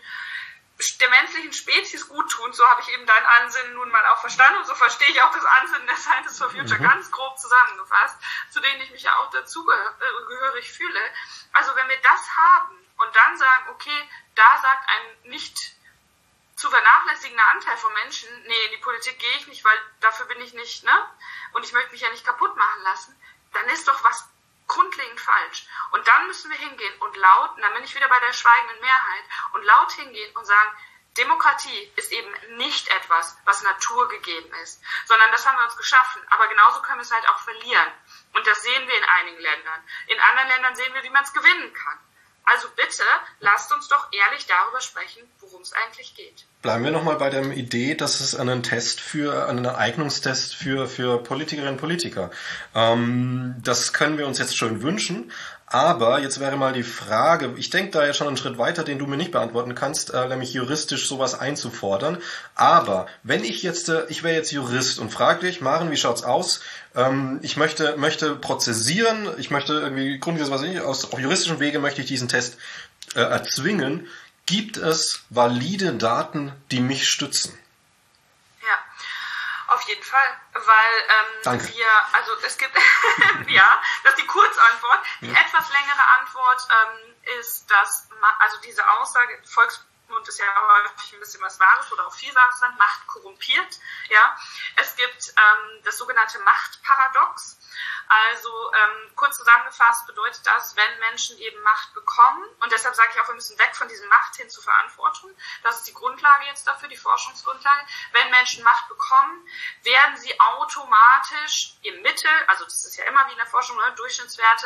[SPEAKER 2] Spezies gut tun, so habe ich eben dein Ansinnen nun mal auch verstanden, und so verstehe ich auch das Ansinnen der Scientists for Future ganz grob zusammengefasst, zu denen ich mich ja auch dazu gehörig fühle. Also wenn wir das haben und dann sagen, okay, da sagt ein nicht zu vernachlässigender Anteil von Menschen, nee, in die Politik gehe ich nicht, weil dafür bin ich nicht, ne? Und ich möchte mich ja nicht kaputt machen lassen, dann ist doch was grundlegend falsch. Und dann müssen wir hingehen und laut, und dann bin ich wieder bei der schweigenden Mehrheit, und laut hingehen und sagen, Demokratie ist eben nicht etwas, was naturgegeben ist, sondern das haben wir uns geschaffen. Aber genauso können wir es halt auch verlieren. Und das sehen wir in einigen Ländern. In anderen Ländern sehen wir, wie man es gewinnen kann. Also bitte, lasst uns doch ehrlich darüber sprechen, worum es eigentlich geht.
[SPEAKER 1] Bleiben wir nochmal bei der Idee, dass es einen Eignungstest für Politikerinnen und Politiker. Das können wir uns jetzt schon wünschen. Aber jetzt wäre mal die Frage, ich denke da ja schon einen Schritt weiter, den du mir nicht beantworten kannst, nämlich juristisch sowas einzufordern. Aber wenn ich wäre jetzt Jurist und frage dich, Maren, wie schaut's aus? Ich möchte prozessieren, ich möchte irgendwie grundsätzlich, auf juristischen Wege möchte ich diesen Test erzwingen. Gibt es valide Daten, die mich stützen?
[SPEAKER 2] Ja, auf jeden Fall, weil es gibt, ja, das ist die Kurzantwort. Die etwas längere Antwort ist, dass diese Aussage, Volksmund ist ja häufig ein bisschen was Wahres oder auch viel Wahres sein, Macht korrumpiert, ja. Es gibt das sogenannte Machtparadox. Also kurz zusammengefasst bedeutet das, wenn Menschen eben Macht bekommen, und deshalb sage ich auch, wir müssen weg von diesem Macht hin zur Verantwortung, das ist die Grundlage jetzt dafür, die Forschungsgrundlage, wenn Menschen Macht bekommen, werden sie automatisch im Mittel, also das ist ja immer wie in der Forschung, ne, Durchschnittswerte,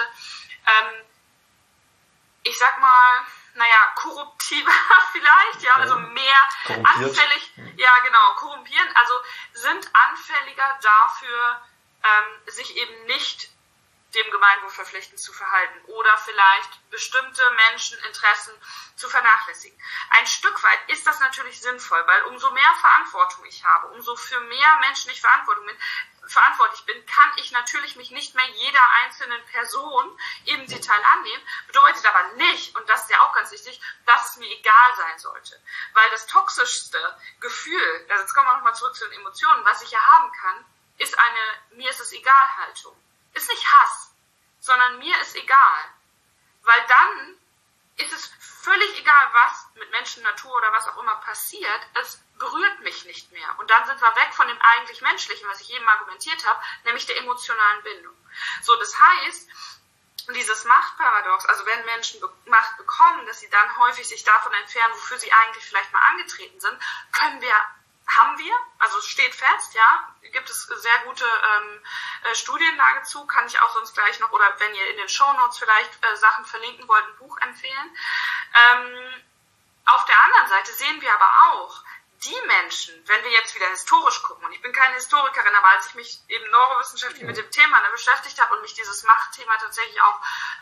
[SPEAKER 2] ich sag mal, korruptiver vielleicht, ja, also mehr anfällig, ja genau, korrumpieren, also sind anfälliger dafür, sich eben nicht dem Gemeinwohl verpflichtend zu verhalten oder vielleicht bestimmte Menscheninteressen zu vernachlässigen. Ein Stück weit ist das natürlich sinnvoll, weil umso mehr Verantwortung ich habe, umso für mehr Menschen ich verantwortlich bin, kann ich natürlich mich nicht mehr jeder einzelnen Person im Detail annehmen, bedeutet aber nicht, und das ist ja auch ganz wichtig, dass es mir egal sein sollte. Weil das toxischste Gefühl, also jetzt kommen wir nochmal zurück zu den Emotionen, was ich ja haben kann, ist mir ist es egal Haltung. Ist nicht Hass, sondern mir ist egal. Weil dann ist es völlig egal, was mit Menschen, Natur oder was auch immer passiert, es berührt mich nicht mehr. Und dann sind wir weg von dem eigentlich Menschlichen, was ich eben argumentiert habe, nämlich der emotionalen Bindung. So, das heißt, dieses Machtparadox, also wenn Menschen Macht bekommen, dass sie dann häufig sich davon entfernen, wofür sie eigentlich vielleicht mal angetreten sind, haben wir, also es steht fest, ja, gibt es sehr gute Studienlage zu, kann ich auch sonst gleich noch, oder wenn ihr in den Shownotes vielleicht Sachen verlinken wollt, ein Buch empfehlen. Auf der anderen Seite sehen wir aber auch, die Menschen, wenn wir jetzt wieder historisch gucken, und ich bin keine Historikerin, aber als ich mich eben neurowissenschaftlich mit dem Thema beschäftigt habe und mich dieses Machtthema tatsächlich auch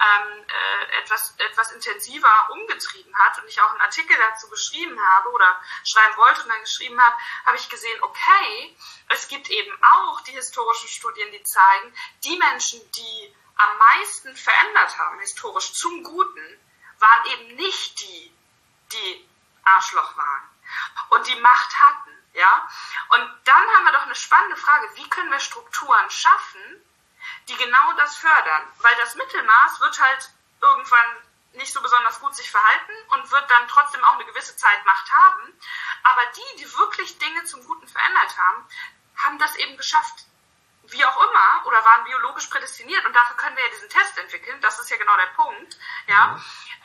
[SPEAKER 2] etwas intensiver umgetrieben hat und ich auch einen Artikel dazu geschrieben habe oder schreiben wollte und dann geschrieben habe, habe ich gesehen, okay, es gibt eben auch die historischen Studien, die zeigen, die Menschen, die am meisten verändert haben, historisch zum Guten, waren eben nicht die Arschloch waren und die Macht hatten, ja. Und dann haben wir doch eine spannende Frage, wie können wir Strukturen schaffen, die genau das fördern? Weil das Mittelmaß wird halt irgendwann nicht so besonders gut sich verhalten und wird dann trotzdem auch eine gewisse Zeit Macht haben. Aber die wirklich Dinge zum Guten verändert haben, haben das eben geschafft, wie auch immer, oder waren biologisch prädestiniert. Und dafür können wir ja diesen Test entwickeln. Das ist ja genau der Punkt, ja.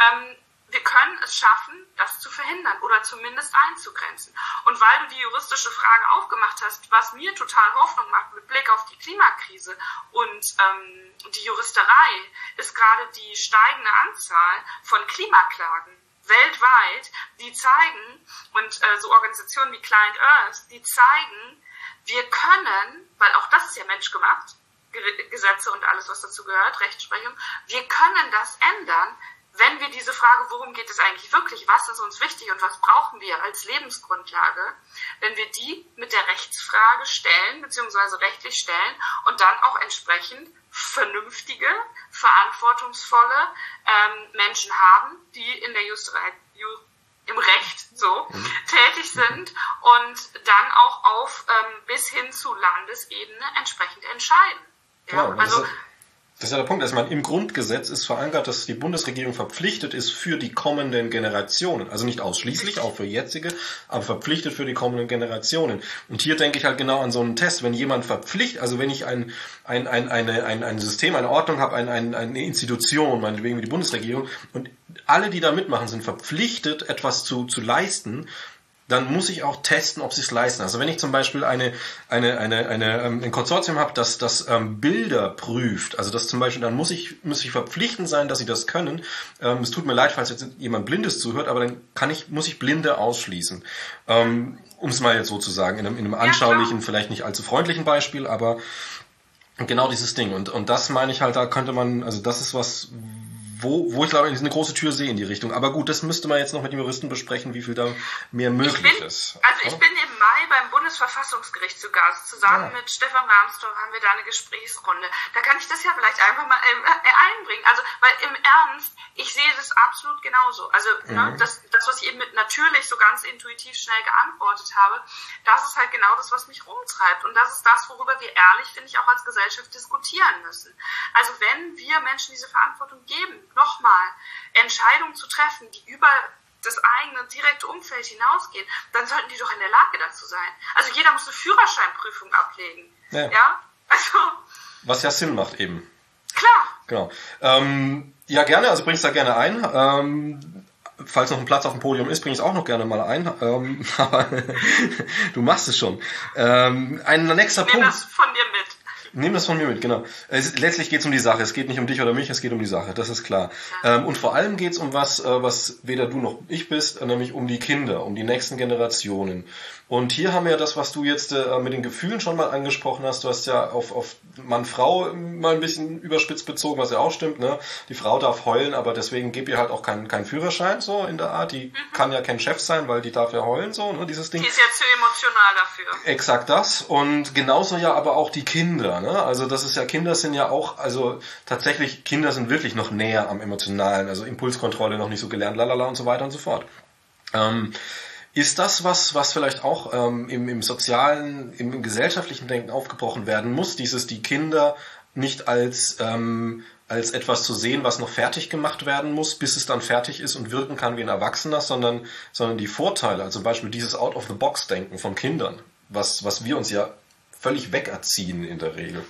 [SPEAKER 2] Wir können es schaffen, das zu verhindern oder zumindest einzugrenzen. Und weil du die juristische Frage aufgemacht hast, was mir total Hoffnung macht mit Blick auf die Klimakrise und die Juristerei, ist gerade die steigende Anzahl von Klimaklagen weltweit, die zeigen, und so Organisationen wie Client Earth, die zeigen, wir können, weil auch das ist ja menschgemacht, Gesetze und alles, was dazu gehört, Rechtsprechung, wir können das ändern, wenn wir diese Frage, worum geht es eigentlich wirklich, was ist uns wichtig und was brauchen wir als Lebensgrundlage, wenn wir die mit der Rechtsfrage stellen, beziehungsweise rechtlich stellen und dann auch entsprechend vernünftige, verantwortungsvolle Menschen haben, die in der im Recht tätig sind und dann auch auf bis hin zu Landesebene entsprechend entscheiden. Ja,
[SPEAKER 1] genau, also das ist ja der Punkt, dass im Grundgesetz ist verankert, dass die Bundesregierung verpflichtet ist für die kommenden Generationen. Also nicht ausschließlich, auch für jetzige, aber verpflichtet für die kommenden Generationen. Und hier denke ich halt genau an so einen Test. Wenn jemand verpflichtet, also wenn ich ein System, eine Ordnung habe, eine Institution, meinetwegen wie die Bundesregierung, und alle, die da mitmachen, sind verpflichtet, etwas zu leisten, dann muss ich auch testen, ob sie es leisten. Also wenn ich zum Beispiel ein Konsortium habe, das Bilder prüft, also das zum Beispiel, dann muss ich verpflichtend sein, dass sie das können. Es tut mir leid, falls jetzt jemand Blindes zuhört, aber dann muss ich Blinde ausschließen. Um es mal jetzt so zu sagen, in einem anschaulichen, vielleicht nicht allzu freundlichen Beispiel, aber genau dieses Ding. Und das meine ich halt, da könnte man, also das ist was, wo ich glaube, eine große Tür sehe in die Richtung. Aber gut, das müsste man jetzt noch mit dem Juristen besprechen, wie viel da mehr möglich ist.
[SPEAKER 2] Also ich bin im Mai beim Bundesverfassungsgericht zu Gast. Zusammen mit Stefan Rahmstorff haben wir da eine Gesprächsrunde. Da kann ich das ja vielleicht einfach mal einbringen. Also, weil im Ernst, ich sehe das absolut genauso. Also das, was ich eben mit natürlich so ganz intuitiv schnell geantwortet habe, das ist halt genau das, was mich rumtreibt. Und das ist das, worüber wir ehrlich, finde ich, auch als Gesellschaft diskutieren müssen. Also wenn wir Menschen diese Verantwortung geben, nochmal Entscheidungen zu treffen, die über das eigene direkte Umfeld hinausgehen, dann sollten die doch in der Lage dazu sein. Also jeder muss eine Führerscheinprüfung ablegen. Ja? Also,
[SPEAKER 1] was ja Sinn macht eben.
[SPEAKER 2] Klar.
[SPEAKER 1] Genau. Ja, gerne, also bring's da gerne ein. Falls noch ein Platz auf dem Podium ist, bring ich es auch noch gerne mal ein. Aber du machst es schon. Ein nächster Punkt.
[SPEAKER 2] Nimm das von dir mit.
[SPEAKER 1] Nimm das von mir mit, genau. Letztlich geht es um die Sache. Es geht nicht um dich oder mich, es geht um die Sache. Das ist klar. Und vor allem geht es um was weder du noch ich bist, nämlich um die Kinder, um die nächsten Generationen. Und hier haben wir ja das, was du jetzt mit den Gefühlen schon mal angesprochen hast. Du hast ja auf Mann-Frau mal ein bisschen überspitzt bezogen, was ja auch stimmt. Ne? Die Frau darf heulen, aber deswegen gibt ihr halt auch keinen Führerschein, so in der Art. Die kann ja kein Chef sein, weil die darf ja heulen, so, ne, dieses Ding.
[SPEAKER 2] Die ist ja zu emotional dafür.
[SPEAKER 1] Exakt das. Und genauso ja aber auch die Kinder. Ne? Also das ist ja, Kinder sind ja auch, also tatsächlich, Kinder sind wirklich noch näher am Emotionalen, also Impulskontrolle noch nicht so gelernt, lalala und so weiter und so fort. Ist das was vielleicht auch im sozialen, im gesellschaftlichen Denken aufgebrochen werden muss, die Kinder nicht als etwas zu sehen, was noch fertig gemacht werden muss, bis es dann fertig ist und wirken kann wie ein Erwachsener, sondern die Vorteile, also zum Beispiel dieses Out-of-the-Box-Denken von Kindern, was wir uns ja völlig wegerziehen in der Regel.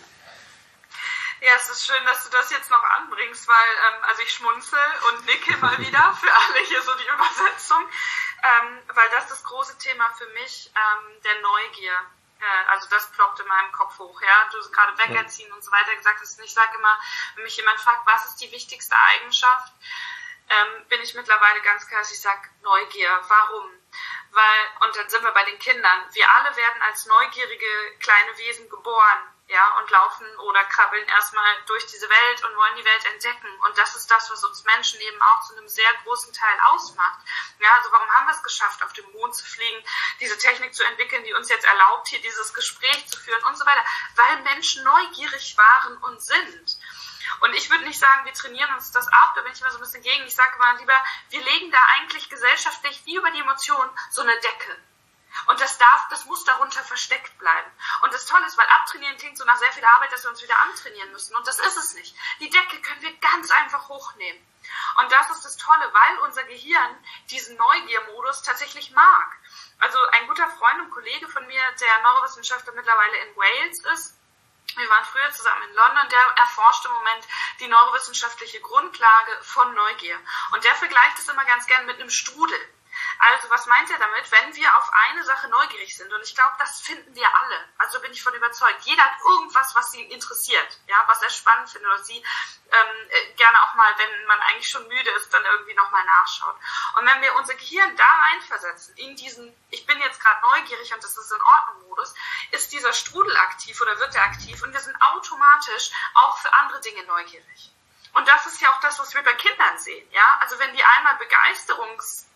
[SPEAKER 2] Ja, es ist schön, dass du das jetzt noch anbringst, weil also ich schmunzel und nicke mal wieder für alle hier so die Übersetzung, weil das große Thema für mich der Neugier. Also das ploppt in meinem Kopf hoch, ja. Du hast gerade wegerziehen und so weiter gesagt hast. Und ich sage immer, wenn mich jemand fragt, was ist die wichtigste Eigenschaft, bin ich mittlerweile ganz klar, dass ich sage Neugier. Warum? Und dann sind wir bei den Kindern. Wir alle werden als neugierige kleine Wesen geboren, ja, und laufen oder krabbeln erstmal durch diese Welt und wollen die Welt entdecken. Und das ist das, was uns Menschen eben auch zu einem sehr großen Teil ausmacht. Ja, also warum haben wir es geschafft, auf den Mond zu fliegen, diese Technik zu entwickeln, die uns jetzt erlaubt, hier dieses Gespräch zu führen und so weiter? Weil Menschen neugierig waren und sind. Und ich würde nicht sagen, wir trainieren uns das ab, da bin ich immer so ein bisschen gegen. Ich sage mal lieber, wir legen da eigentlich gesellschaftlich wie über die Emotionen so eine Decke. Und das muss darunter versteckt bleiben. Und das Tolle ist, weil abtrainieren klingt so nach sehr viel Arbeit, dass wir uns wieder antrainieren müssen. Und das ist es nicht. Die Decke können wir ganz einfach hochnehmen. Und das ist das Tolle, weil unser Gehirn diesen Neugiermodus tatsächlich mag. Also ein guter Freund und Kollege von mir, der Neurowissenschaftler mittlerweile in Wales ist, wir waren früher zusammen in London, der erforscht im Moment die neurowissenschaftliche Grundlage von Neugier. Und der vergleicht es immer ganz gern mit einem Strudel. Also was meint er damit? Wenn wir auf eine Sache neugierig sind, und ich glaube, das finden wir alle, also bin ich von überzeugt, jeder hat irgendwas, was ihn interessiert, ja, was er spannend findet oder sie gerne auch mal, wenn man eigentlich schon müde ist, dann irgendwie nochmal nachschaut. Und wenn wir unser Gehirn da reinversetzen, in diesen, ich bin jetzt gerade neugierig und das ist in Ordnung Modus, ist dieser Strudel aktiv oder wird er aktiv und wir sind automatisch auch für andere Dinge neugierig. Und das ist ja auch das, was wir bei Kindern sehen, ja, also wenn die einmal Begeisterung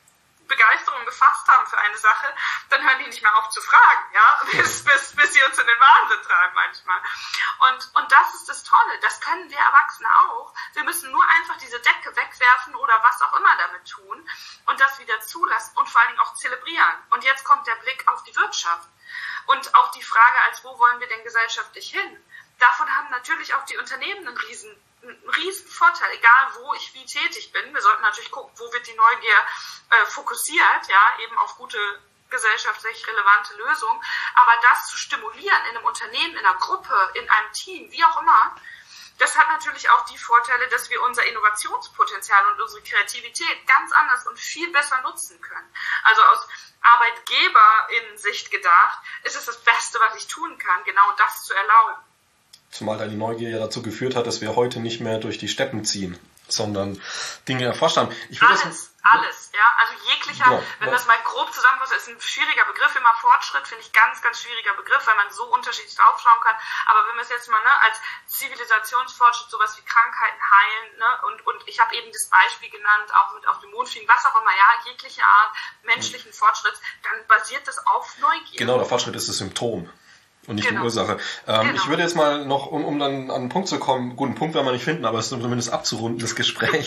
[SPEAKER 2] gefasst haben für eine Sache, dann hören die nicht mehr auf zu fragen, ja, bis sie uns in den Wahnsinn treiben manchmal. Und das ist das Tolle, das können wir Erwachsene auch. Wir müssen nur einfach diese Decke wegwerfen oder was auch immer damit tun und das wieder zulassen und vor allen Dingen auch zelebrieren. Und jetzt kommt der Blick auf die Wirtschaft und auch die Frage, wo wollen wir denn gesellschaftlich hin? Davon haben natürlich auch die Unternehmen einen riesen Vorteil, egal wo ich wie tätig bin. Wir sollten natürlich gucken, wo wird die Neugier fokussiert, ja, eben auf gute gesellschaftlich relevante Lösungen. Aber das zu stimulieren in einem Unternehmen, in einer Gruppe, in einem Team, wie auch immer, das hat natürlich auch die Vorteile, dass wir unser Innovationspotenzial und unsere Kreativität ganz anders und viel besser nutzen können. Also aus Arbeitgeberinnen-Sicht gedacht, ist es das Beste, was ich tun kann, genau das zu erlauben.
[SPEAKER 1] Zumal deine Neugier ja dazu geführt hat, dass wir heute nicht mehr durch die Steppen ziehen, sondern Dinge erforscht haben.
[SPEAKER 2] Alles, ja. Also jeglicher, wenn das mal grob zusammenfasst, ist ein schwieriger Begriff, immer Fortschritt, finde ich ganz, ganz schwieriger Begriff, weil man so unterschiedlich draufschauen kann. Aber wenn wir es jetzt mal als Zivilisationsfortschritt, sowas wie Krankheiten heilen, und ich habe eben das Beispiel genannt, auch mit auf dem Mond fliegen, was auch immer, ja, jegliche Art menschlichen Fortschritts, dann basiert das auf Neugier.
[SPEAKER 1] Genau, der Fortschritt ist das Symptom. Und nicht die Ursache. Ich würde jetzt mal noch, um dann an einen Punkt zu kommen, guten Punkt werden wir nicht finden, aber es ist zumindest abzurunden, das Gespräch,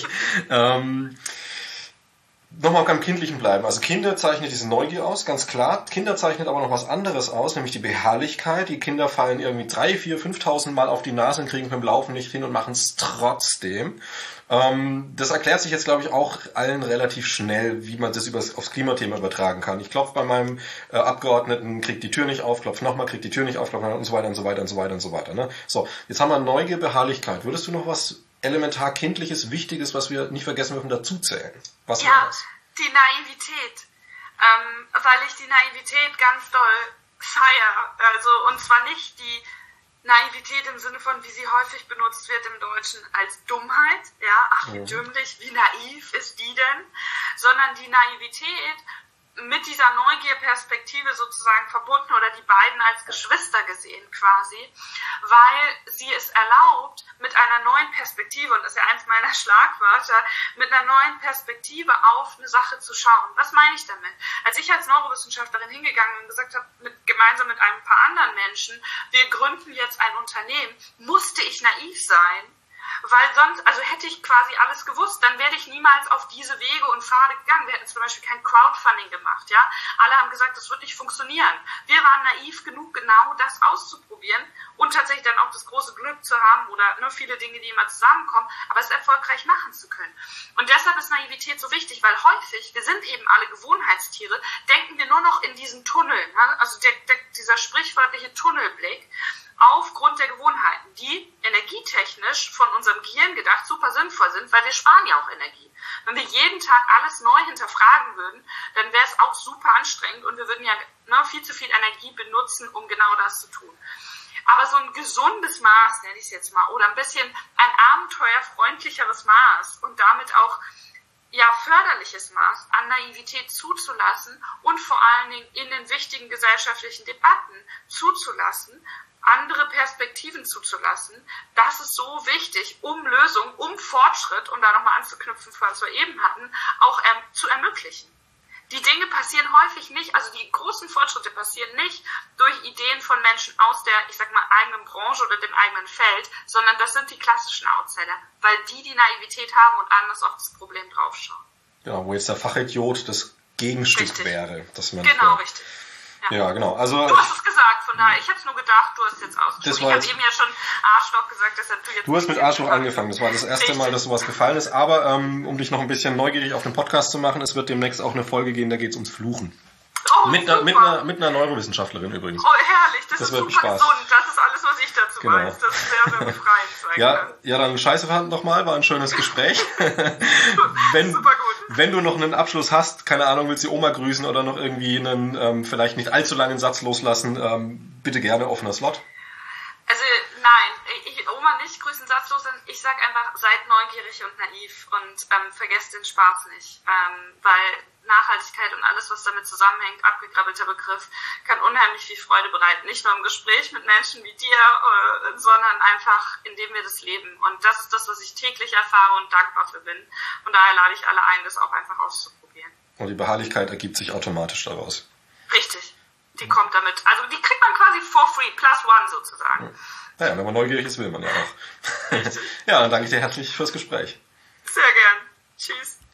[SPEAKER 1] nochmal beim Kindlichen bleiben. Also Kinder zeichnet diese Neugier aus, ganz klar. Kinder zeichnet aber noch was anderes aus, nämlich die Beharrlichkeit. Die Kinder fallen irgendwie 3.000, 4.000, 5.000 Mal auf die Nase und kriegen beim Laufen nicht hin und machen es trotzdem. Das erklärt sich jetzt, glaube ich, auch allen relativ schnell, wie man das aufs Klimathema übertragen kann. Ich klopfe bei meinem Abgeordneten, kriegt die Tür nicht auf, klopfe nochmal, kriegt die Tür nicht auf, klopfe und so weiter und so weiter und so weiter und so weiter. Ne? So, jetzt haben wir Neugier, Beharrlichkeit. Würdest du noch was elementar Kindliches, Wichtiges, was wir nicht vergessen dürfen, dazuzählen? Was war das?
[SPEAKER 2] Die Naivität. Weil ich die Naivität ganz doll feiere. Also, und zwar nicht die Naivität im Sinne von, wie sie häufig benutzt wird im Deutschen, als Dummheit, ja, ach wie dümmlich, wie naiv ist die denn, sondern die Naivität mit dieser Neugierperspektive sozusagen verbunden oder die beiden als Geschwister gesehen quasi, weil sie es erlaubt, mit einer neuen Perspektive, und das ist ja eins meiner Schlagwörter, mit einer neuen Perspektive auf eine Sache zu schauen. Was meine ich damit? Als ich als Neurowissenschaftlerin hingegangen und gesagt habe, gemeinsam mit ein paar anderen Menschen, wir gründen jetzt ein Unternehmen, musste ich naiv sein, weil sonst, also hätte ich quasi alles gewusst, dann wäre ich niemals auf diese Wege und Pfade gegangen. Wir hätten zum Beispiel kein Crowdfunding gemacht, ja. Alle haben gesagt, das wird nicht funktionieren. Wir waren naiv genug, genau das auszuprobieren und tatsächlich dann auch das große Glück zu haben oder viele Dinge, die immer zusammenkommen, aber es erfolgreich machen zu können. Und deshalb ist Naivität so wichtig, weil häufig, wir sind eben alle Gewohnheitstiere, denken wir nur noch in diesen Tunneln, ne? Also dieser sprichwörtliche Tunnelblick, aufgrund der Gewohnheiten, die energietechnisch von unserem Gehirn gedacht super sinnvoll sind, weil wir sparen ja auch Energie. Wenn wir jeden Tag alles neu hinterfragen würden, dann wäre es auch super anstrengend und wir würden ja viel zu viel Energie benutzen, um genau das zu tun. Aber so ein gesundes Maß, nenne ich es jetzt mal, oder ein bisschen ein abenteuerfreundlicheres Maß und damit auch förderliches Maß an Naivität zuzulassen und vor allen Dingen in den wichtigen gesellschaftlichen Debatten zuzulassen, andere Perspektiven zuzulassen, das ist so wichtig, um Lösungen, um Fortschritt, um da nochmal anzuknüpfen, was wir eben hatten, auch zu ermöglichen. Die Dinge passieren häufig nicht, also die großen Fortschritte passieren nicht durch Ideen von Menschen aus der, ich sag mal, eigenen Branche oder dem eigenen Feld, sondern das sind die klassischen Outsider, weil die Naivität haben und anders auf das Problem draufschauen.
[SPEAKER 1] Genau, wo jetzt der Fachidiot das Gegenstück wäre. Dass man
[SPEAKER 2] richtig.
[SPEAKER 1] Ja, genau. Also,
[SPEAKER 2] du hast es gesagt, von daher, ich hätte nur gedacht, du hast jetzt ausgesprochen. Ich habe eben ja schon Arschloch gesagt, deshalb du jetzt...
[SPEAKER 1] Du hast mit Arschloch angefangen, das war das erste Mal, dass sowas gefallen ist, aber um dich noch ein bisschen neugierig auf den Podcast zu machen, es wird demnächst auch eine Folge geben, da geht es ums Fluchen.
[SPEAKER 2] Oh,
[SPEAKER 1] mit einer Neurowissenschaftlerin übrigens.
[SPEAKER 2] Oh, herrlich, das ist
[SPEAKER 1] wird
[SPEAKER 2] super
[SPEAKER 1] Spaß.
[SPEAKER 2] Gesund, das ist alles, was ich dazu weiß. Das ist sehr, sehr befreiend.
[SPEAKER 1] Ja, dann scheiße verhandelt doch mal, war ein schönes Gespräch.
[SPEAKER 2] Super gut.
[SPEAKER 1] Wenn du noch einen Abschluss hast, keine Ahnung, willst du die Oma grüßen oder noch irgendwie einen vielleicht nicht allzu langen Satz loslassen, bitte gerne, offener Slot.
[SPEAKER 2] Also nein, Oma nicht grüßen satzlos, ich sag einfach, seid neugierig und naiv und vergesst den Spaß nicht, weil Nachhaltigkeit und alles, was damit zusammenhängt, abgekrabbelter Begriff, kann unheimlich viel Freude bereiten. Nicht nur im Gespräch mit Menschen wie dir, sondern einfach, indem wir das leben. Und das ist das, was ich täglich erfahre und dankbar für bin. Von daher lade ich alle ein, das auch einfach auszuprobieren.
[SPEAKER 1] Und die Beharrlichkeit ergibt sich automatisch daraus.
[SPEAKER 2] Richtig. Die kommt damit. Also die kriegt man quasi for free, plus one sozusagen.
[SPEAKER 1] Ja, wenn man neugierig ist, will man ja auch. Ja, dann danke ich dir herzlich fürs Gespräch.
[SPEAKER 2] Sehr gern. Tschüss.